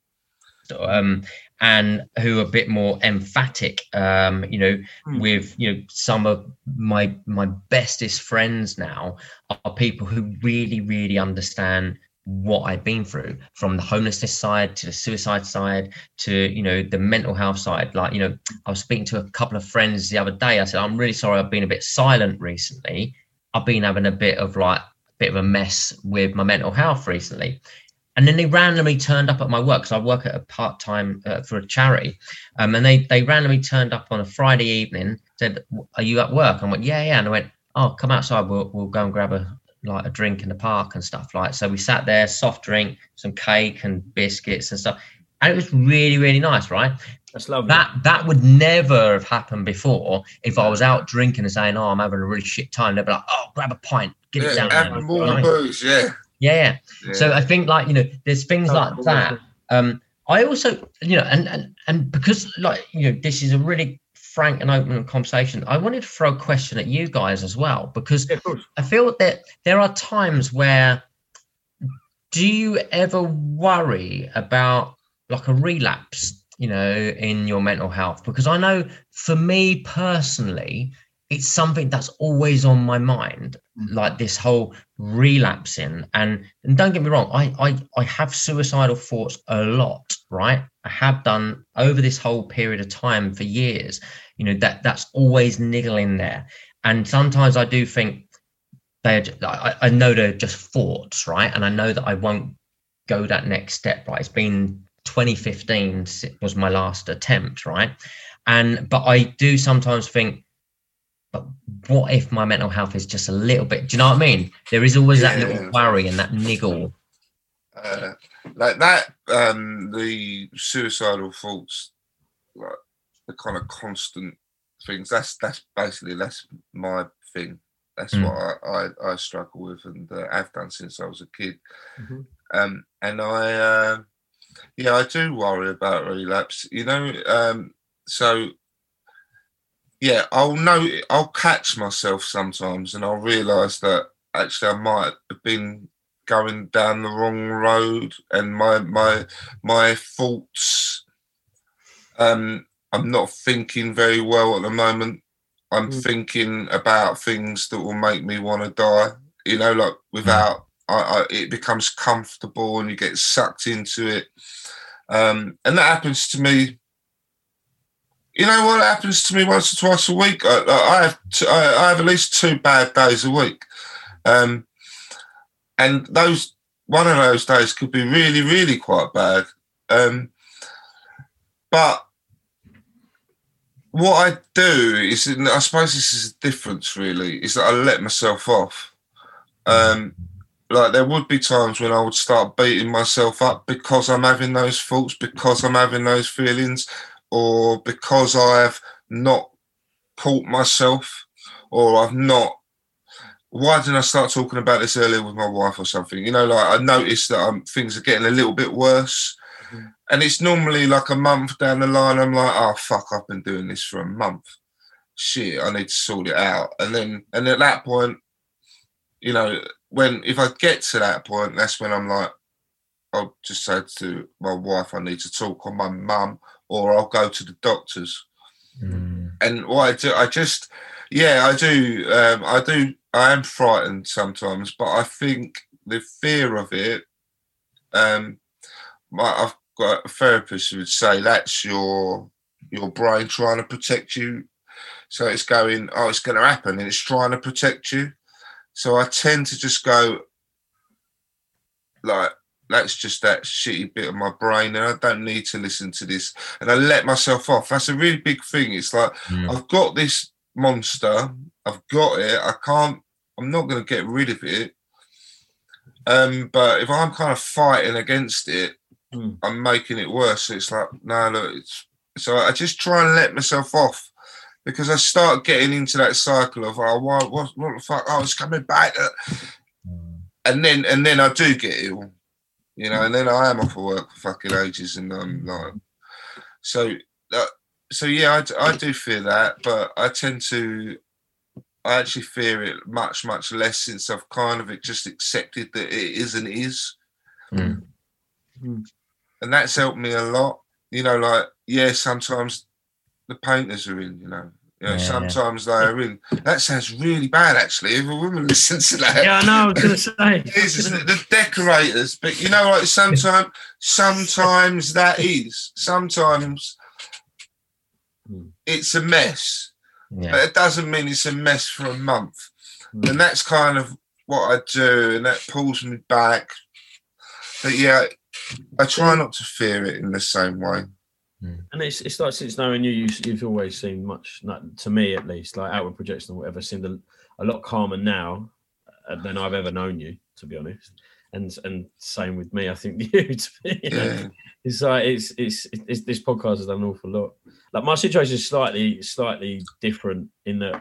Speaker 6: um, and who are a bit more emphatic. Um, you know, mm. with you know some of my my bestest friends now are people who really, really understand what I've been through, from the homelessness side to the suicide side to, you know, the mental health side. Like, you know, I was speaking to a couple of friends the other day. I said, I'm really sorry I've been a bit silent recently. I've been having a bit of like, a bit of a mess with my mental health recently. And then they randomly turned up at my work, because I work at a part-time uh, for a charity. Um, and they, they randomly turned up on a Friday evening, said, are you at work? I went, yeah, yeah. And I went, oh, come outside. We'll, we'll go and grab a, like a drink in the park and stuff. Like, so we sat there, soft drink, some cake and biscuits and stuff, and it was really, really nice, right?
Speaker 4: That's lovely.
Speaker 6: That that would never have happened before if I was out drinking and saying, oh, I'm having a really shit time. They'd be like, oh, grab a pint, get yeah, it down
Speaker 3: have
Speaker 6: there.
Speaker 3: more nice. Booze, yeah.
Speaker 6: yeah yeah yeah so I think, like, you know, there's things oh, like cool. that. um I also, you know, and and and because, like, you know, this is a really frank and open conversation, I wanted to throw a question at you guys as well, because yeah, I feel that there are times where, do you ever worry about like a relapse, you know, in your mental health? Because I know for me personally, it's something that's always on my mind, like this whole relapsing. And, and don't get me wrong, I, I, I have suicidal thoughts a lot, right? I have done over this whole period of time for years. You know, that that's always niggling there. And sometimes I do think they're, I, I know they're just thoughts, right? And I know that I won't go that next step, right? It's been twenty fifteen was my last attempt, right? And, but I do sometimes think, but what if my mental health is just a little bit, do you know what I mean? There is always yeah. that little worry and that niggle.
Speaker 3: Uh, like that, um, the suicidal thoughts, like the kind of constant things, that's that's basically, that's my thing. That's mm. what I, I, I struggle with, and uh, have done since I was a kid. Mm-hmm. Um, and I, uh, yeah, I do worry about relapse, you know. Um, so, yeah, I'll know, I'll catch myself sometimes, and I'll realise that actually I might have been going down the wrong road, and my my my thoughts, um, I'm not thinking very well at the moment. I'm mm. thinking about things that will make me want to die, you know, like without, mm. I, I, it becomes comfortable and you get sucked into it. Um, and that happens to me. You know what happens to me once or twice a week? I, I have t- I have at least two bad days a week. Um, and those, one of those days could be really, really quite bad. Um, but what I do is, I suppose this is a difference really, is that I let myself off. Um, like there would be times when I would start beating myself up because I'm having those thoughts, because I'm having those feelings, or because I've not caught myself, or I've not, why didn't I start talking about this earlier with my wife or something? You know, like I noticed that I'm, things are getting a little bit worse. Mm-hmm. And it's normally like a month down the line, I'm like, oh, fuck, I've been doing this for a month. Shit, I need to sort it out. And then, and at that point, you know, when, if I get to that point, that's when I'm like, I'll just say to my wife, I need to talk, or my mum, or I'll go to the doctors. Mm. And what I do, I just, yeah, I do, um, I do, I am frightened sometimes, but I think the fear of it, um, my, I've got a therapist who would say that's your your brain trying to protect you. So it's going, oh, it's going to happen, and it's trying to protect you. So I tend to just go, like, that's just that shitty bit of my brain, and I don't need to listen to this. And I let myself off. That's a really big thing. It's like, mm. I've got this monster, I've got it, I can't, I'm not going to get rid of it. Um, but if I'm kind of fighting against it, mm. I'm making it worse. So it's like, no, look, it's, so I just try and let myself off, because I start getting into that cycle of, oh, what, what, what the fuck, oh, it's coming back. And then, and then I do get ill, you know, and then I am off of work for fucking ages, and I'm like, so, uh, so yeah, I, I do fear that, but I tend to, I actually fear it much, much less, since I've kind of just accepted that it is and is. Mm. And that's helped me a lot. You know, like, yeah, sometimes the painters are in, you know. You know, yeah, sometimes yeah. they're in. That sounds really bad, actually, if a woman listens to that.
Speaker 4: Yeah, I know, I was going to say.
Speaker 3: Jesus, the, the decorators, but you know, like, sometimes, sometimes that is. Sometimes it's a mess. Yeah. But it doesn't mean it's a mess for a month. Mm. And that's kind of what I do, and that pulls me back. But yeah, I try not to fear it in the same way.
Speaker 4: Mm. And it's it's like, since knowing you, you you've always seemed much, like, to me at least, like outward projection or whatever, seemed a, a lot calmer now than I've ever known you, to be honest. And and same with me, I think you. To me, you know? Yeah. It's like it's, it's it's this podcast has done an awful lot. Like, my situation is slightly slightly different in that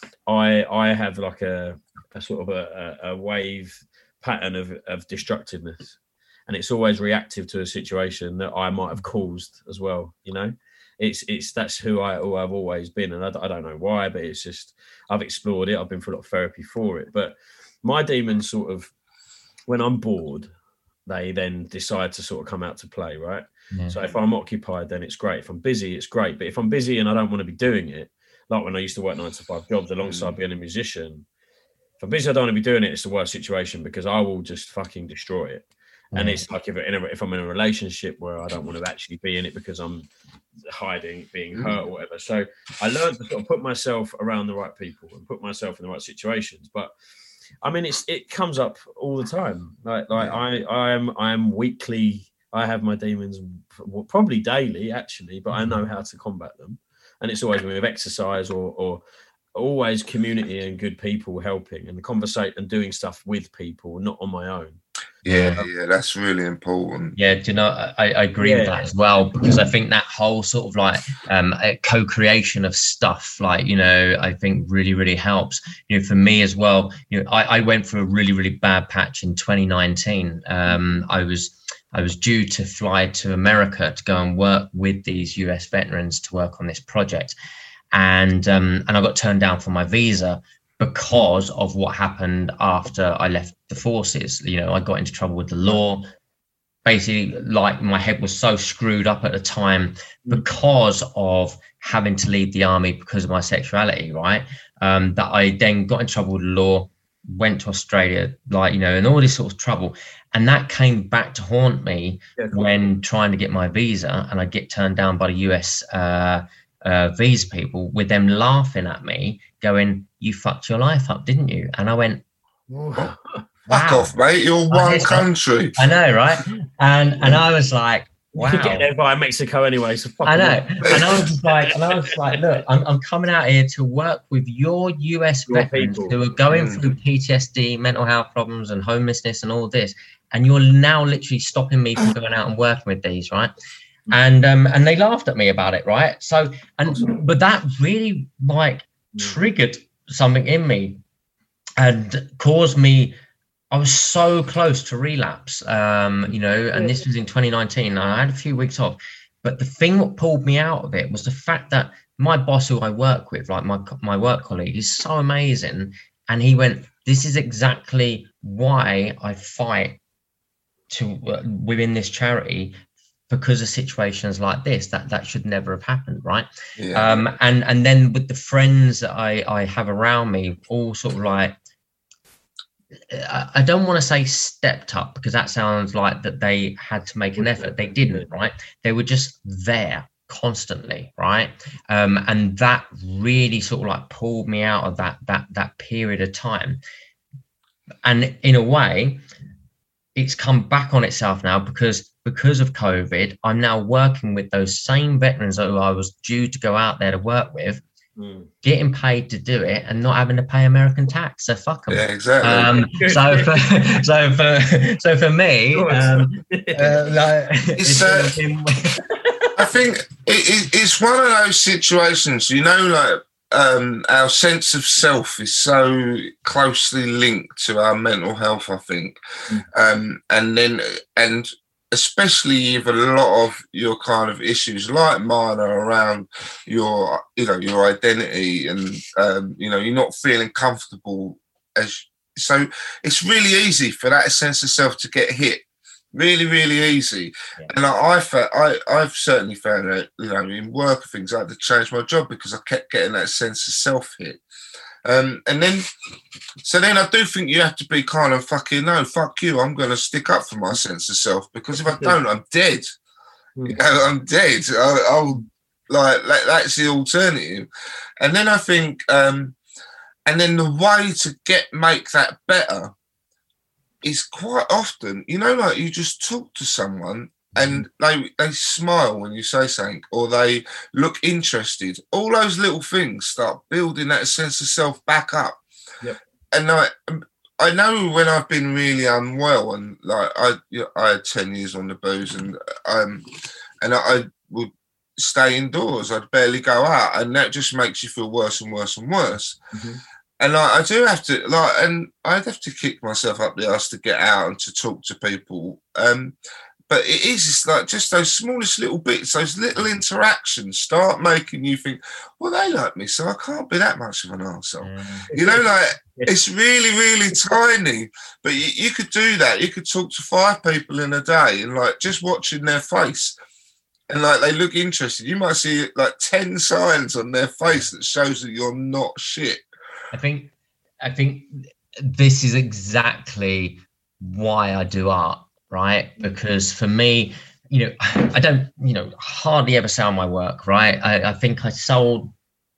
Speaker 4: I I have like a, a sort of a, a wave pattern of, of destructiveness, and it's always reactive to a situation that I might have caused as well. You know, it's it's that's who I who I've always been, and I, I don't know why, but it's just I've explored it. I've been through a lot of therapy for it, but my demons sort of, when I'm bored, they then decide to sort of come out to play, right? Yeah. So if I'm occupied, then it's great. If I'm busy, it's great. But if I'm busy and I don't want to be doing it, like when I used to work nine to five jobs alongside mm. being a musician, if I'm busy, I don't want to be doing it, it's the worst situation, because I will just fucking destroy it. Yeah. And it's like if, in a, if I'm in a relationship where I don't want to actually be in it because I'm hiding, being hurt or whatever. So I learned to sort of put myself around the right people and put myself in the right situations. But I mean, it's it comes up all the time. Like like I I am I am weekly. I have my demons probably daily, actually, but I know how to combat them. And it's always with exercise or or always community and good people helping and conversate and doing stuff with people, not on my own.
Speaker 3: Yeah, yeah, that's really important.
Speaker 6: Yeah, do you know, I, I agree yeah. with that as well, because I think that whole sort of like um, co-creation of stuff, like, you know, I think really, really helps. You know, for me as well, you know, I, I went through a really, really bad patch in twenty nineteen. Um, I was I was due to fly to America to go and work with these U S veterans to work on this project. And um, and I got turned down for my visa because of what happened after I left the forces. You know, I got into trouble with the law. Basically, like, my head was so screwed up at the time because of having to leave the army because of my sexuality, right? Um, that I then got in trouble with the law, went to Australia, like, you know, and all this sort of trouble. And that came back to haunt me yeah, cool. when trying to get my visa, and I get turned down by the U S uh, uh, visa people, with them laughing at me, going, "You fucked your life up, didn't you?" And I went,
Speaker 3: wow. Fuck off, mate. You're one country.
Speaker 6: I know, right? And and I was like, wow.
Speaker 4: You could get there via Mexico anyway, so fuck
Speaker 6: I know. And I was like, and I was like, look, I'm I'm coming out here to work with your U S your veterans people. who are going mm. through P T S D, mental health problems, and homelessness and all this, and you're now literally stopping me from going out and working with these, right? And um and they laughed at me about it, right? So and awesome. But that really like triggered something in me and caused me. I was so close to relapse, um, you know, and this was in twenty nineteen. I had a few weeks off, but the thing that pulled me out of it was the fact that my boss, who I work with, like my my work colleague, is so amazing, and he went, "This is exactly why I fight to uh, within this charity." Because of situations like this, that that should never have happened, right? Yeah. Um, and and then with the friends that I I have around me, all sort of like, I don't want to say stepped up, because that sounds like that they had to make an effort. They didn't, right? They were just there constantly, right? Um, and that really sort of like pulled me out of that that that period of time. And in a way, it's come back on itself now because because of COVID. I'm now working with those same veterans who I was due to go out there to work with, mm. getting paid to do it and not having to pay American tax. So fuck them.
Speaker 3: Yeah, exactly.
Speaker 6: Um, so for so for so for me, um, uh, like,
Speaker 3: it's, uh, I think it, it, it's one of those situations, you know, like. Um, our sense of self is so closely linked to our mental health, I think. Mm. Um, and then, and especially if a lot of your kind of issues like mine are around your, you know, your identity and, um, you know, you're not feeling comfortable as, so it's really easy for that sense of self to get hit. Really, really easy. Yeah. And I, I, found, I, I've certainly found that, you know, in work and things, I had to change my job because I kept getting that sense of self hit. Um, and then, so then I do think you have to be kind of fucking, no, fuck you, I'm going to stick up for my sense of self because if I don't, I'm dead. Mm. You know, I'm dead. I, I'll, like, that's the alternative. And then I think, um, and then the way to get, make that better is quite often, you know, like you just talk to someone and they they smile when you say something or they look interested. All those little things start building that sense of self back up. Yep. And I, I know when I've been really unwell and like I, you know, I had ten years on the booze and um, and I, I would stay indoors. I'd barely go out, and that just makes you feel worse and worse and worse. Mm-hmm. And like, I do have to, like, and I'd have to kick myself up the arse to get out and to talk to people. Um, but it is just like just those smallest little bits, those little interactions start making you think, well, they like me, so I can't be that much of an arsehole. Mm. You know, like, it's really, really tiny. But you, you could do that. You could talk to five people in a day and, like, just watching their face. And, like, they look interested. You might see, like, ten signs on their face that shows that you're not shit.
Speaker 6: I think, I think this is exactly why I do art, right? Because for me, you know, I don't, you know, hardly ever sell my work, right? I, I think I sold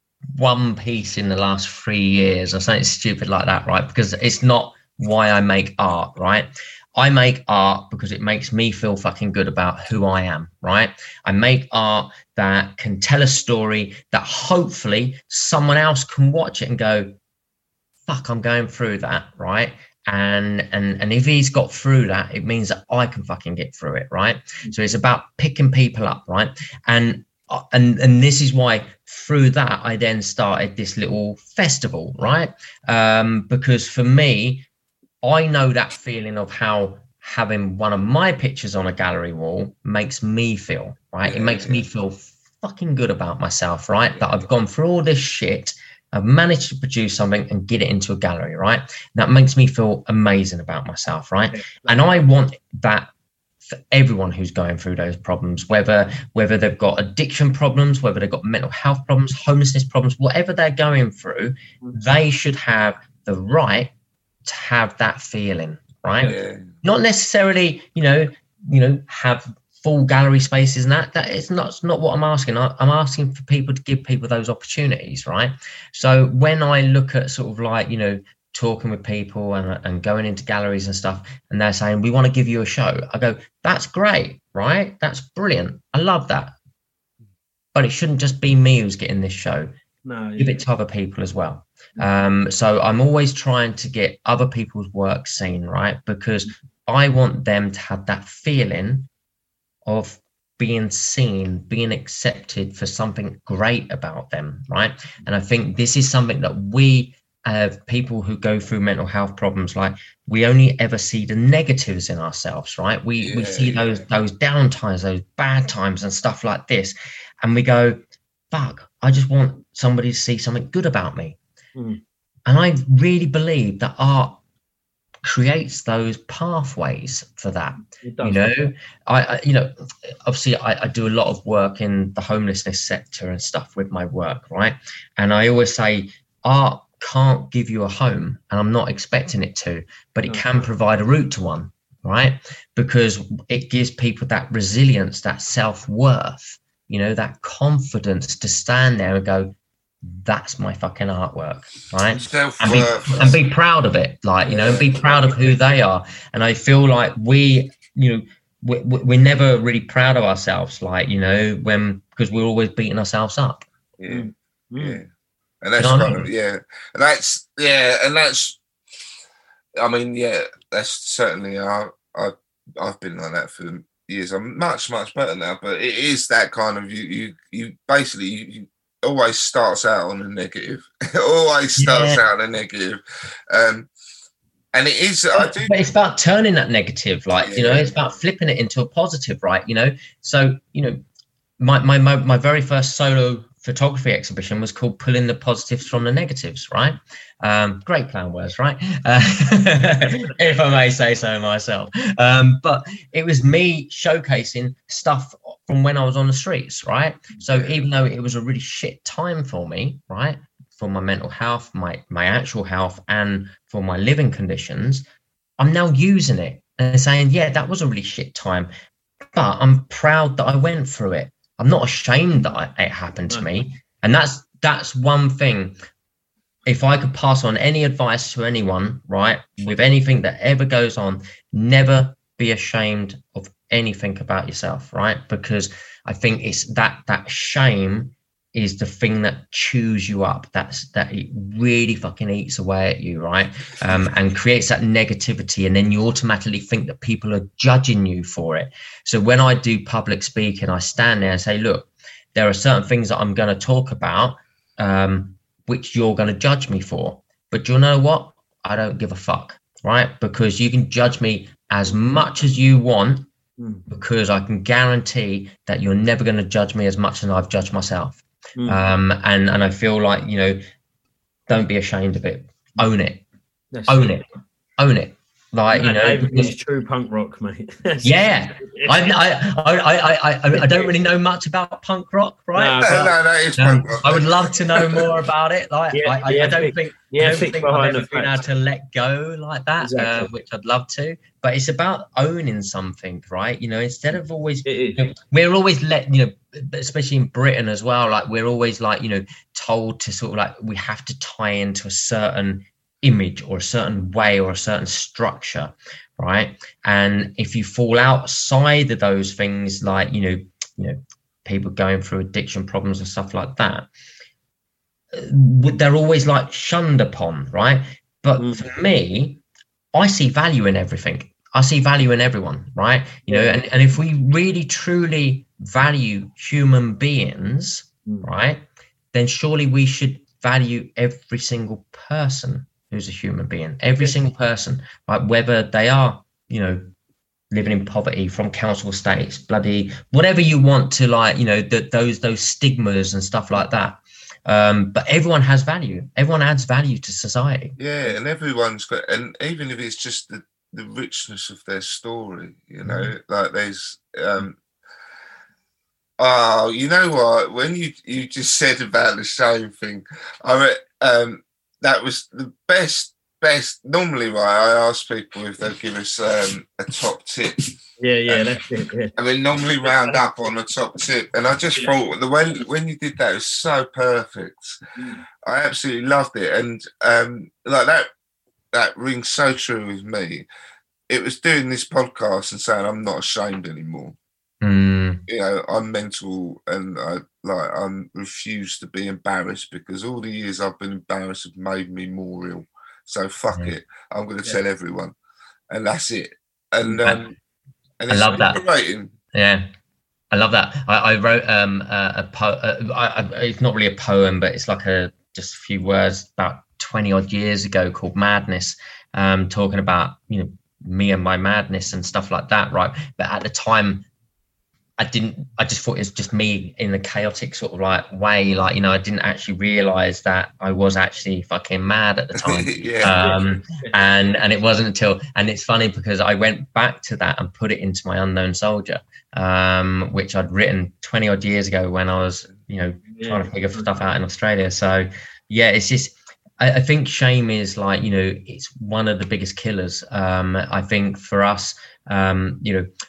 Speaker 6: one piece in the last three years or something stupid like that, right? Because it's not why I make art, right? I make art because it makes me feel fucking good about who I am, right? I make art that can tell a story that hopefully someone else can watch it and go, fuck, I'm going through that, right? And and and if he's got through that, it means that I can fucking get through it, right? So it's about picking people up, right? And and and this is why through that I then started this little festival, right? Um, because for me, I know that feeling of how having one of my pictures on a gallery wall makes me feel, right? It makes me feel fucking good about myself, right? That I've gone through all this shit, I've managed to produce something and get it into a gallery, right? That makes me feel amazing about myself, right? And I want that for everyone who's going through those problems, whether whether they've got addiction problems, whether they've got mental health problems, homelessness problems, whatever they're going through, they should have the right to have that feeling, right? Yeah. Not necessarily, you know, you know, have full gallery spaces and that. That is not, not what I'm asking. I, I'm asking for people to give people those opportunities, right? So when I look at sort of like, you know, talking with people and, and going into galleries and stuff, and they're saying, we want to give you a show, I go, that's great, right? That's brilliant. I love that. But it shouldn't just be me who's getting this show. No, give yeah. it to other people as well. Um, so I'm always trying to get other people's work seen, right? Because I want them to have that feeling of being seen, being accepted for something great about them, right? And I think this is something that we have people who go through mental health problems, like we only ever see the negatives in ourselves, right? We yeah, we see yeah. those those down times, those bad times and stuff like this. And we go, fuck, I just want somebody to see something good about me. Mm. And I really believe that art creates those pathways for that. You know, I, I you know, obviously I, I do a lot of work in the homelessness sector and stuff with my work, right? And I always say art can't give you a home, and I'm not expecting it to, but it can provide a route to one, right? Because it gives people that resilience, that self-worth, you know, that confidence to stand there and go, that's my fucking artwork, right?
Speaker 3: And
Speaker 6: be, and be proud of it, like, you know, and be proud of who they are. And I feel like we, you know, we, we're never really proud of ourselves, like, you know, when, because we're always beating ourselves up.
Speaker 3: Yeah,
Speaker 4: mm.
Speaker 3: yeah. And that's
Speaker 6: You know
Speaker 3: kind
Speaker 6: what I
Speaker 3: of,
Speaker 6: mean?
Speaker 3: yeah. And that's, yeah, and that's, I mean, yeah, that's certainly, I, I, I've been like that for years. I'm much, much better now, but it is that kind of, you, you, you basically, you, you always starts out on a negative. It always starts
Speaker 6: Yeah.
Speaker 3: out on a negative. Um, and it is, I do.
Speaker 6: But it's about turning that negative, like, you know,
Speaker 3: Yeah.
Speaker 6: it's about flipping it into a positive, right? You know, so, you know, my, my, my, my very first solo photography exhibition was called Pulling the Positives from the Negatives, right? Um, great plan words, right? Uh, if I may say so myself. Um, but it was me showcasing stuff from when I was on the streets, right? So even though it was a really shit time for me, right, for my mental health, my, my actual health, and for my living conditions, I'm now using it and saying, yeah, that was a really shit time, but I'm proud that I went through it. I'm not ashamed that I, it happened to me. And that's that's one thing. If I could pass on any advice to anyone, right, with anything that ever goes on, never be ashamed of anything about yourself, right? Because I think it's that that shame is the thing that chews you up. That's that it really fucking eats away at you, right? Um, and creates that negativity, and then you automatically think that people are judging you for it. So when I do public speaking, I stand there and say, look, there are certain things that I'm going to talk about, um, which you're going to judge me for. But you know what? I don't give a fuck, right? Because you can judge me as much as you want, because I can guarantee that you're never going to judge me as much as I've judged myself. Mm. Um, and, and I feel like, you know, don't be ashamed of it. Own it. That's Own true. it. Own it. Like,
Speaker 4: no,
Speaker 6: you know,
Speaker 4: it's true punk rock, mate.
Speaker 6: yeah. I, I, I, I, I, I don't really know much about punk rock, right?
Speaker 3: No, no, no, it's
Speaker 6: um,
Speaker 3: punk rock.
Speaker 6: I would love to know more about it. Like,
Speaker 4: yeah,
Speaker 6: I,
Speaker 4: yeah,
Speaker 6: I don't think,
Speaker 4: yeah,
Speaker 6: I don't think I've ever been able to let go like that, exactly. uh, which I'd love to. But it's about owning something, right? You know, instead of always, you know, we're always let, you know, especially in Britain as well, like we're always like, you know, told to sort of like, we have to tie into a certain image or a certain way or a certain structure, right? And if you fall outside of those things, like, you know, you know, people going through addiction problems and stuff like that, they're always like shunned upon, right? But mm. for me, I see value in everything. I see value in everyone, right? You know, and, and if we really truly value human beings, mm. right, then surely we should value every single person who's a human being, every single person, right? Whether they are, you know, living in poverty, from council estates, bloody whatever you want to, like, you know, that those those stigmas and stuff like that. Um, but everyone has value. Everyone adds value to society.
Speaker 3: Yeah, and everyone's got, and even if it's just the, the richness of their story, you know, mm. like there's, um, oh, you know what? When you, you just said about the shame thing, I re- um, that was the best, best. Normally, right, I ask people if they'll give us um, a top tip.
Speaker 4: Yeah, yeah, um, that's it. Yeah.
Speaker 3: I mean, normally round up on the top tip, and I just yeah. thought the when when you did that, it was so perfect. Mm. I absolutely loved it, and um, like that that rings so true with me. It was doing this podcast and saying I'm not ashamed anymore.
Speaker 6: Mm.
Speaker 3: You know, I'm mental, and I like I'm refused to be embarrassed, because all the years I've been embarrassed have made me more ill. So fuck mm. it, I'm going to yeah. tell everyone, and that's it. And um, and
Speaker 6: I love that.
Speaker 3: Liberating.
Speaker 6: Yeah, I love that. I, I wrote um a, a poem. Uh, it's not really a poem, but it's like a just a few words about twenty odd years ago called Madness, um, talking about, you know, me and my madness and stuff like that, right? But at the time, I didn't, I just thought it was just me in a chaotic sort of like way. Like, you know, I didn't actually realize that I was actually fucking mad at the time.
Speaker 3: yeah.
Speaker 6: Um, and, and it wasn't until, and it's funny because I went back to that and put it into my Unknown Soldier, um, which I'd written twenty odd years ago when I was, you know, yeah. trying to figure stuff out in Australia. So yeah, it's just, I, I think shame is like, you know, it's one of the biggest killers. Um, I think for us, um, you know,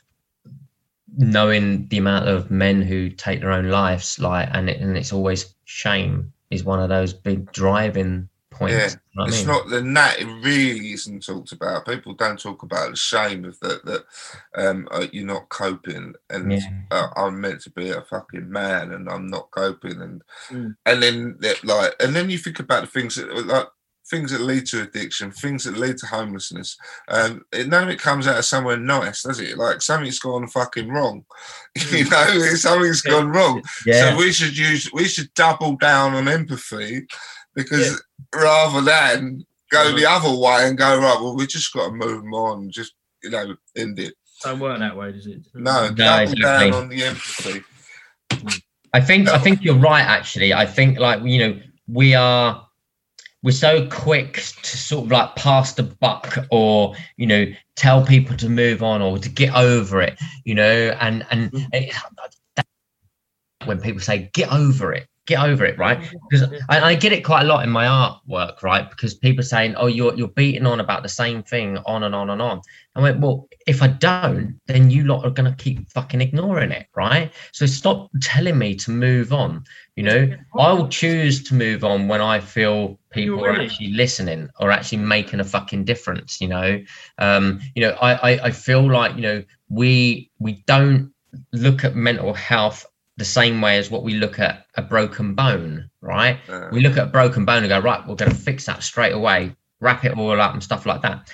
Speaker 6: knowing the amount of men who take their own lives, like, and, it, and it's always shame, is one of those big driving points.
Speaker 3: Yeah,
Speaker 6: you know what
Speaker 3: it's
Speaker 6: I mean?
Speaker 3: not the that it really isn't talked about. People don't talk about the shame of that that um uh, you're not coping, and
Speaker 6: Yeah.
Speaker 3: uh, I'm meant to be a fucking man, and I'm not coping, and
Speaker 4: Mm.
Speaker 3: and then that, like, and then you think about the things that like things that lead to addiction, things that lead to homelessness. Um, it, none of it comes out of somewhere nice, does it? Like something's gone fucking wrong. You know, something's
Speaker 4: Yeah.
Speaker 3: gone wrong.
Speaker 6: Yeah.
Speaker 3: So we should use we should double down on empathy. Because rather than go the other way and go, right, well, we just got to move them on and just, you know, end it.
Speaker 4: Don't work that way, does it?
Speaker 3: No,
Speaker 6: No,
Speaker 3: double
Speaker 6: exactly.
Speaker 3: down on the empathy.
Speaker 6: I think I think you're right. Actually, I think like you know we are we're so quick to sort of like pass the buck, or you know tell people to move on or to get over it. You know, and and it, when people say get over it. Get over it, right? Because I, I get it quite a lot in my artwork, right? Because people are saying, "Oh, you're you're beating on about the same thing on and on and on." I went, "Well, if I don't, then you lot are gonna keep fucking ignoring it, right? So stop telling me to move on. You know, I will choose to move on when I feel people are actually listening or actually making a fucking difference. You know, um, you know, I, I I feel like you know we we don't look at mental health the same way as what we look at a broken bone, right? Uh, we look at a broken bone and go, right, we're going to fix that straight away, wrap it all up and stuff like that.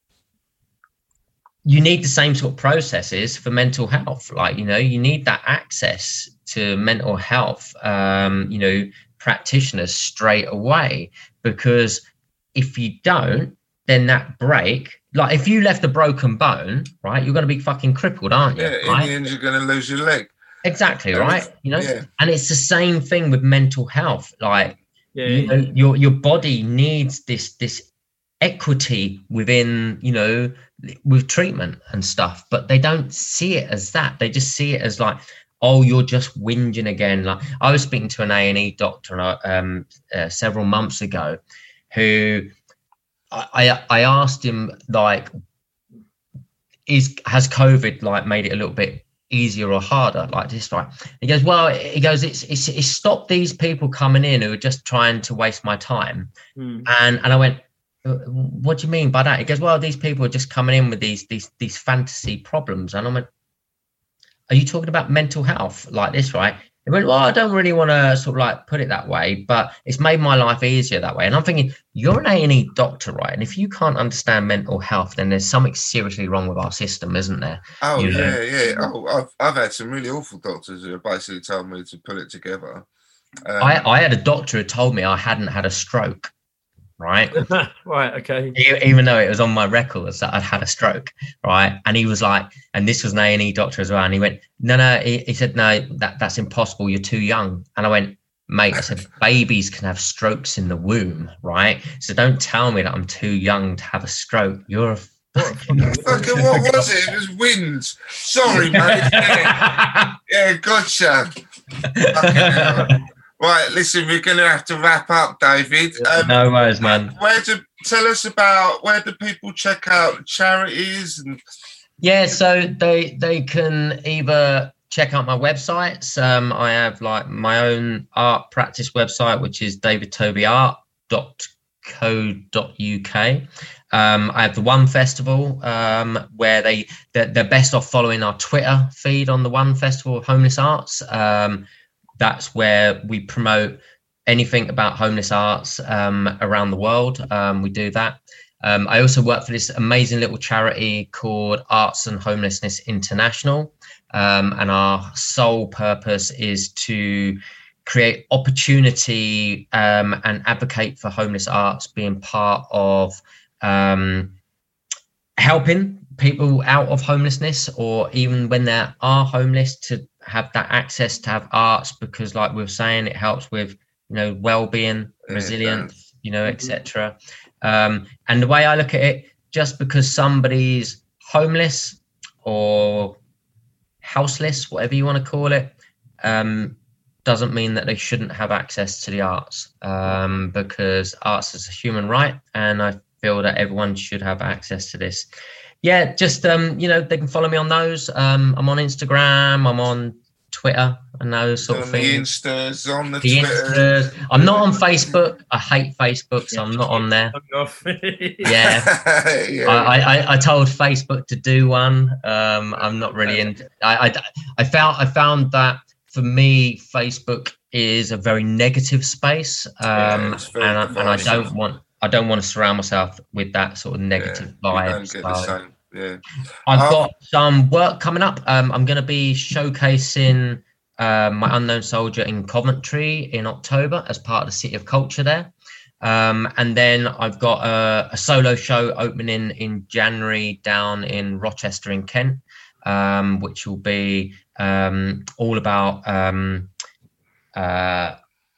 Speaker 6: You need the same sort of processes for mental health. Like, you know, you need that access to mental health, um, you know, practitioners straight away, because if you don't, then that break, like if you left a broken bone, right, you're going to be fucking crippled, aren't you?
Speaker 3: Yeah, in
Speaker 6: right?
Speaker 3: the end, you're going to lose your leg.
Speaker 6: Exactly, right? You know,
Speaker 3: yeah.
Speaker 6: And it's the same thing with mental health. Like,
Speaker 4: yeah,
Speaker 6: you know,
Speaker 4: yeah.
Speaker 6: your your body needs this this equity within, you know, with treatment and stuff, but they don't see it as that. They just see it as like, oh, you're just whinging again. Like, I was speaking to an A and E doctor um, uh, several months ago, who I I asked him, like, is has COVID like made it a little bit easier or harder like this, right? He goes, well, he goes, it's it's, it's stopped these people coming in who are just trying to waste my time.
Speaker 4: Mm.
Speaker 6: And and I went, what do you mean by that? He goes, well, these people are just coming in with these these these fantasy problems. And I went, are you talking about mental health like this, right? He went, well, I don't really want to sort of like put it that way, but it's made my life easier that way. And I'm thinking, you're an A and E doctor, right? And if you can't understand mental health, then there's something seriously wrong with our system, isn't there?
Speaker 3: Oh,
Speaker 6: you
Speaker 3: yeah,
Speaker 6: know?
Speaker 3: yeah. Oh, I've, I've had some really awful doctors who have basically told me to put it together. Um,
Speaker 6: I, I had a doctor who told me I hadn't had a stroke, right?
Speaker 4: Right, okay.
Speaker 6: Even though it was on my records that I'd had a stroke, right? And he was like, and this was an A and E doctor as well. And he went, no, no. He, he said, no, that, that's impossible. You're too young. And I went, mate, I said, babies can have strokes in the womb, right? So don't tell me that I'm too young to have a stroke. You're a fucking...
Speaker 3: fucking what was it? It was wind. Sorry, mate. Yeah, yeah gotcha. Right, listen, we're going to have to wrap up, David. Um,
Speaker 6: no worries, man.
Speaker 3: Where do tell us about where do people check out charities? And
Speaker 6: yeah, so they they can either check out my websites. Um, I have like my own art practice website, which is david toby art dot co dot uk. Um, I have the One Festival, um, where they they're, they're best off following our Twitter feed on the One Festival of Homeless Arts. Um, That's where we promote anything about homeless arts um, around the world. Um, we do that. Um, I also work for this amazing little charity called Arts and Homelessness International. Um, and our sole purpose is to create opportunity um, and advocate for homeless arts being part of um, helping people out of homelessness, or even when they are homeless, to have that access to have arts, because like we were saying, it helps with, you know, well-being, resilience, you know, et cetera. Um, and the way I look at it, just because somebody's homeless or houseless, whatever you want to call it, um, doesn't mean that they shouldn't have access to the arts, um, because arts is a human right, and I feel that everyone should have access to this. Yeah, just, um, you know, they can follow me on those. Um, I'm on Instagram, I'm on Twitter and those sort
Speaker 3: on
Speaker 6: of
Speaker 3: the
Speaker 6: things.
Speaker 3: Instas, on the,
Speaker 6: The
Speaker 3: Twitter.
Speaker 6: Instas. I'm not on Facebook. I hate Facebook, so I'm not on there. Yeah.
Speaker 3: yeah.
Speaker 6: I, I, I told Facebook to do one. Um, I'm not really into. I, I, I found I found that for me, Facebook is a very negative space, um,
Speaker 3: yeah,
Speaker 6: and, I, and I don't want I don't want to surround myself with that sort of negative
Speaker 3: yeah,
Speaker 6: vibe.
Speaker 3: don't get
Speaker 6: so.
Speaker 3: the same. Yeah.
Speaker 6: I've
Speaker 3: um,
Speaker 6: got some work coming up. Um, I'm going to be showcasing uh, My Unknown Soldier in Coventry in October as part of the City of Culture there. Um, and then I've got a, a solo show opening in January down in Rochester in Kent, um, which will be um, all about um, uh,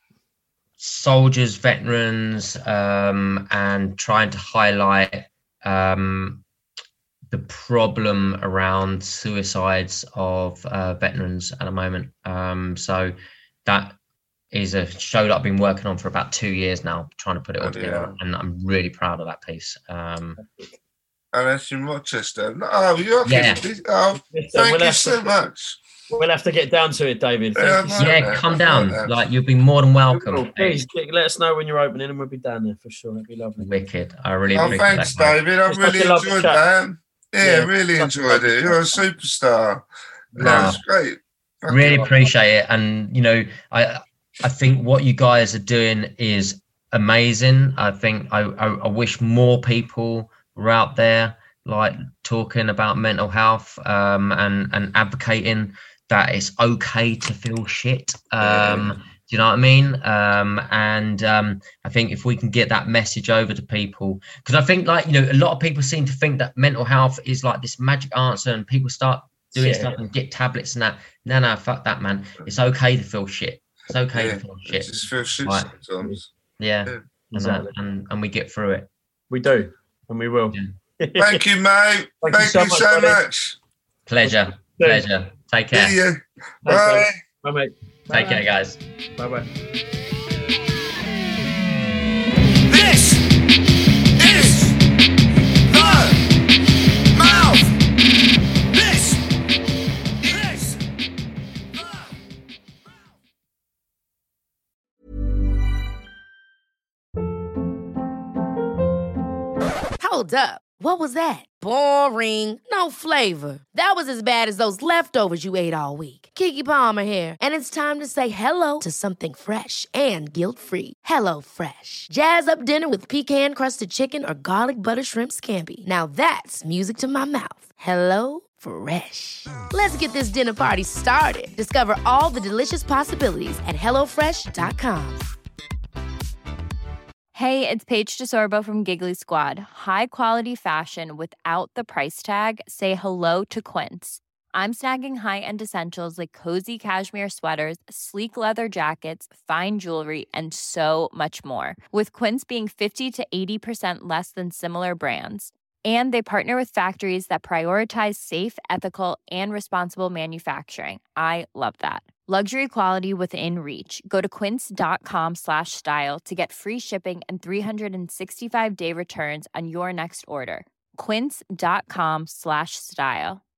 Speaker 6: soldiers, veterans, um, and trying to highlight um, the problem around suicides of uh, veterans at the moment. Um, so that is a show that I've been working on for about two years now, trying to put it all oh, together, yeah. and I'm really proud of that piece. Um,
Speaker 3: and that's in Rochester. Oh, you're
Speaker 6: yeah.
Speaker 3: Oh, thank we'll you so
Speaker 4: to,
Speaker 3: much.
Speaker 4: We'll have to get down to it, David.
Speaker 6: Yeah, yeah come down. Like, like you'll be more than welcome.
Speaker 4: Cool. Please hey. let us know when you're opening, and we'll be down there for sure. That'd be lovely.
Speaker 6: Wicked. I really
Speaker 3: oh,
Speaker 6: appreciate
Speaker 3: thanks,
Speaker 6: that.
Speaker 3: David. I really enjoyed that. Yeah, yeah, really enjoyed it. You're a superstar. That's no, great.
Speaker 6: Fucking really appreciate it. And, you know, I I think what you guys are doing is amazing. I think I, I, I wish more people were out there, like, talking about mental health um, and, and advocating that it's okay to feel shit. Um, yeah. Do you know what I mean? Um, and um, I think if we can get that message over to people, because I think, like, you know, a lot of people seem to think that mental health is like this magic answer, and people start doing yeah. stuff and get tablets and that. No, no, fuck that, man. It's okay to feel shit. It's okay
Speaker 3: yeah,
Speaker 6: to feel shit.
Speaker 3: Just feel shit
Speaker 6: right.
Speaker 3: sometimes.
Speaker 6: Yeah, yeah. Exactly. And, and and we get through it.
Speaker 4: We do, and we will.
Speaker 3: Yeah. Thank you, mate. Thank, Thank you so, you much, so much.
Speaker 6: Pleasure. Pleasure. Take care.
Speaker 3: See you. Bye.
Speaker 4: Bye, mate.
Speaker 6: Take care, guys.
Speaker 4: Bye bye.
Speaker 5: This is the mouth. This is the
Speaker 1: mouth. Hold up. What was that? Boring. No flavor. That was as bad as those leftovers you ate all week. Keke Palmer here, and it's time to say hello to something fresh and guilt-free. Hello Fresh. Jazz up dinner with pecan-crusted chicken or garlic butter shrimp scampi. Now that's music to my mouth. Hello Fresh. Let's get this dinner party started. Discover all the delicious possibilities at hello fresh dot com.
Speaker 7: Hey, it's Paige DeSorbo from Giggly Squad. High quality fashion without the price tag. Say hello to Quince. I'm snagging high-end essentials like cozy cashmere sweaters, sleek leather jackets, fine jewelry, and so much more. With Quince being fifty to eighty percent less than similar brands. And they partner with factories that prioritize safe, ethical, and responsible manufacturing. I love that. Luxury quality within reach. Go to quince.com slash style to get free shipping and three sixty-five day returns on your next order. Quince.com slash style.